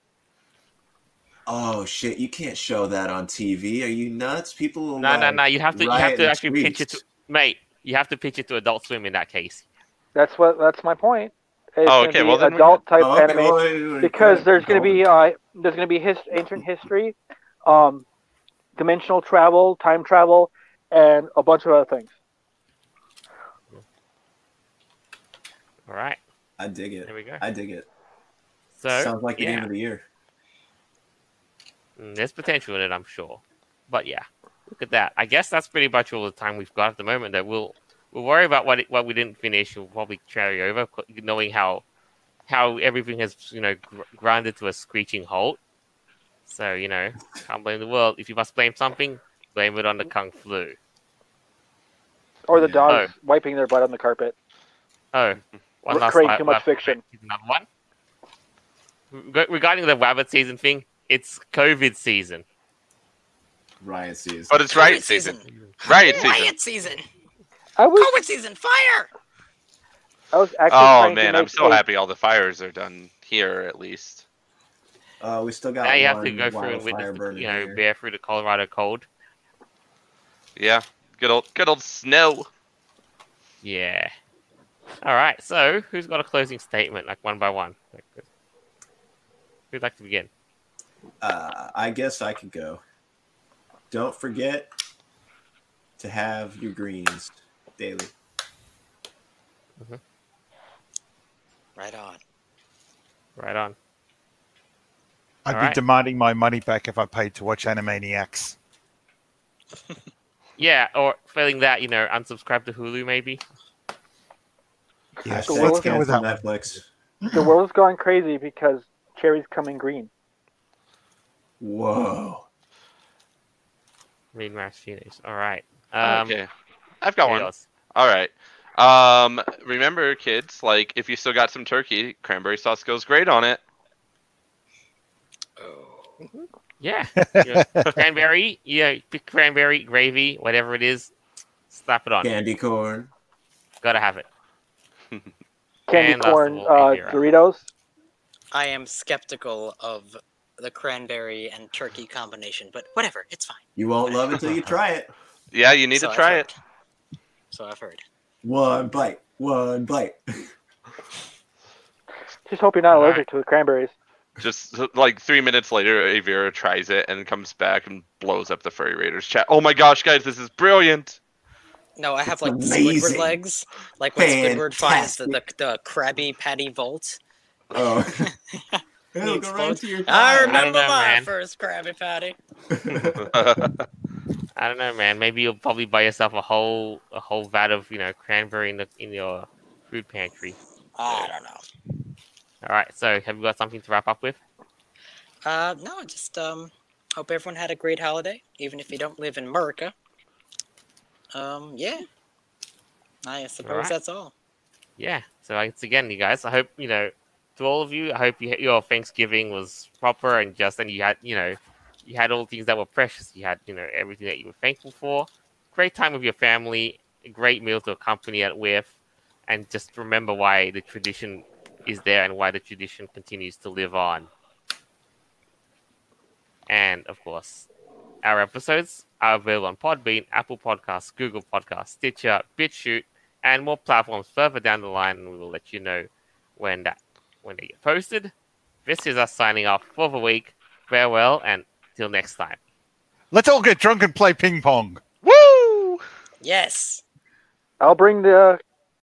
Speaker 4: Oh shit! You can't show that on TV. Are you nuts? People will.
Speaker 1: No. You have to
Speaker 4: riot in
Speaker 1: actually pitch it
Speaker 4: streets.
Speaker 1: to mate. You have to pitch it to Adult Swim in that case.
Speaker 6: That's my point. It's
Speaker 5: Oh,
Speaker 6: gonna
Speaker 5: okay,
Speaker 6: be
Speaker 5: well, then we-
Speaker 6: adult type
Speaker 4: Oh, okay,
Speaker 6: animation
Speaker 4: well,
Speaker 6: because there's going to be ancient history, dimensional travel, time travel, and a bunch of other things.
Speaker 1: All right.
Speaker 4: I dig it.
Speaker 1: There we go.
Speaker 4: I dig it.
Speaker 1: So
Speaker 4: Sounds like the
Speaker 1: yeah.
Speaker 4: game of the year.
Speaker 1: There's potential in it, I'm sure. But yeah, look at that. I guess that's pretty much all the time we've got at the moment. That we'll worry about what we didn't finish. We'll probably carry over, knowing how everything has grinded to a screeching halt. So can't blame the world. If you must blame something, blame it on the Kung Flu.
Speaker 6: Or the
Speaker 4: Yeah.
Speaker 6: dogs wiping their butt on the carpet.
Speaker 1: Oh, one last
Speaker 6: Create too much fiction.
Speaker 1: Another one. Regarding the rabbit season thing, it's COVID season.
Speaker 4: Riot season.
Speaker 5: But it's riot season. Riot season.
Speaker 2: Riot season.
Speaker 6: I was
Speaker 2: COVID season. Fire.
Speaker 6: I was actually
Speaker 5: Oh
Speaker 6: trying to
Speaker 5: man,
Speaker 6: make
Speaker 5: I'm so
Speaker 6: a-
Speaker 5: happy all the fires are done here at least.
Speaker 4: We still got
Speaker 1: Now you have
Speaker 4: one
Speaker 1: to go through and
Speaker 4: wildfire
Speaker 1: witness,
Speaker 4: burning here.
Speaker 1: bear through the Colorado cold.
Speaker 5: Yeah, good old snow.
Speaker 1: Yeah. All right. So, who's got a closing statement, like one by one? Who'd like to begin?
Speaker 4: I guess I could go. Don't forget to have your greens daily.
Speaker 2: Right on.
Speaker 1: Right on.
Speaker 3: I'd
Speaker 1: All
Speaker 3: be
Speaker 1: right.
Speaker 3: demanding my money back if I paid to watch Animaniacs.
Speaker 1: Yeah, or failing that, unsubscribe to Hulu maybe.
Speaker 3: Yes,
Speaker 6: So
Speaker 3: let's
Speaker 6: what
Speaker 3: go with that one.
Speaker 4: Netflix.
Speaker 6: The world's going crazy because cherry's coming green.
Speaker 4: Whoa.
Speaker 1: Mean Match Teenage. All right.
Speaker 5: Okay, I've got one.
Speaker 1: Chaos.
Speaker 5: All right. Remember, kids, like if you still got some turkey, cranberry sauce goes great on it.
Speaker 2: Oh.
Speaker 1: Yeah. Cranberry. Yeah, pick cranberry gravy, whatever it is. Slap it on.
Speaker 4: Candy corn.
Speaker 1: Gotta have it.
Speaker 6: Candy
Speaker 1: And last of
Speaker 6: corn
Speaker 1: all, Akira.
Speaker 6: Doritos.
Speaker 2: I am skeptical of the cranberry and turkey combination, but whatever, it's fine.
Speaker 4: You won't love it till you try it.
Speaker 5: Yeah, you need
Speaker 2: So
Speaker 5: to
Speaker 2: I've
Speaker 5: try
Speaker 2: heard.
Speaker 5: it.
Speaker 2: So I've heard.
Speaker 4: One bite. One bite.
Speaker 6: Just hope you're not
Speaker 1: Alright.
Speaker 6: allergic to the cranberries.
Speaker 5: Just like 3 minutes later, Avira tries it and comes back and blows up the Furry Raiders chat. Oh my gosh, guys, this is brilliant!
Speaker 2: No, I have
Speaker 4: It's
Speaker 2: like the
Speaker 4: amazing.
Speaker 2: Squidward legs. Like when Squidward finds
Speaker 4: Fantastic.
Speaker 2: the Krabby Patty Vault.
Speaker 4: Oh.
Speaker 2: He
Speaker 4: It'll go right
Speaker 2: explodes.
Speaker 4: to your
Speaker 2: I
Speaker 4: thigh.
Speaker 2: remember
Speaker 1: know,
Speaker 2: my
Speaker 1: man.
Speaker 2: first Krabby Patty.
Speaker 1: I don't know, man. Maybe you'll probably buy yourself a whole vat of cranberry in your food pantry.
Speaker 2: I don't know.
Speaker 1: All right. So, have you got something to wrap up with?
Speaker 2: No, just hope everyone had a great holiday, even if you don't live in America. Yeah. I suppose
Speaker 1: Alright.
Speaker 2: that's all.
Speaker 1: Yeah. So, once again, you guys, I hope to all of you, I hope your Thanksgiving was proper and just, and you had you had all the things that were precious. You had everything that you were thankful for. Great time with your family. A great meal to accompany it with, and just remember why the tradition is there and why the tradition continues to live on. And of course, our episodes are available on Podbean, Apple Podcasts, Google Podcasts, Stitcher, BitChute, and more platforms further down the line, and we will let you know when they get posted. This is us signing off for the week. Farewell, and till next time.
Speaker 3: Let's all get drunk and play ping pong.
Speaker 5: Woo!
Speaker 2: Yes.
Speaker 6: I'll bring the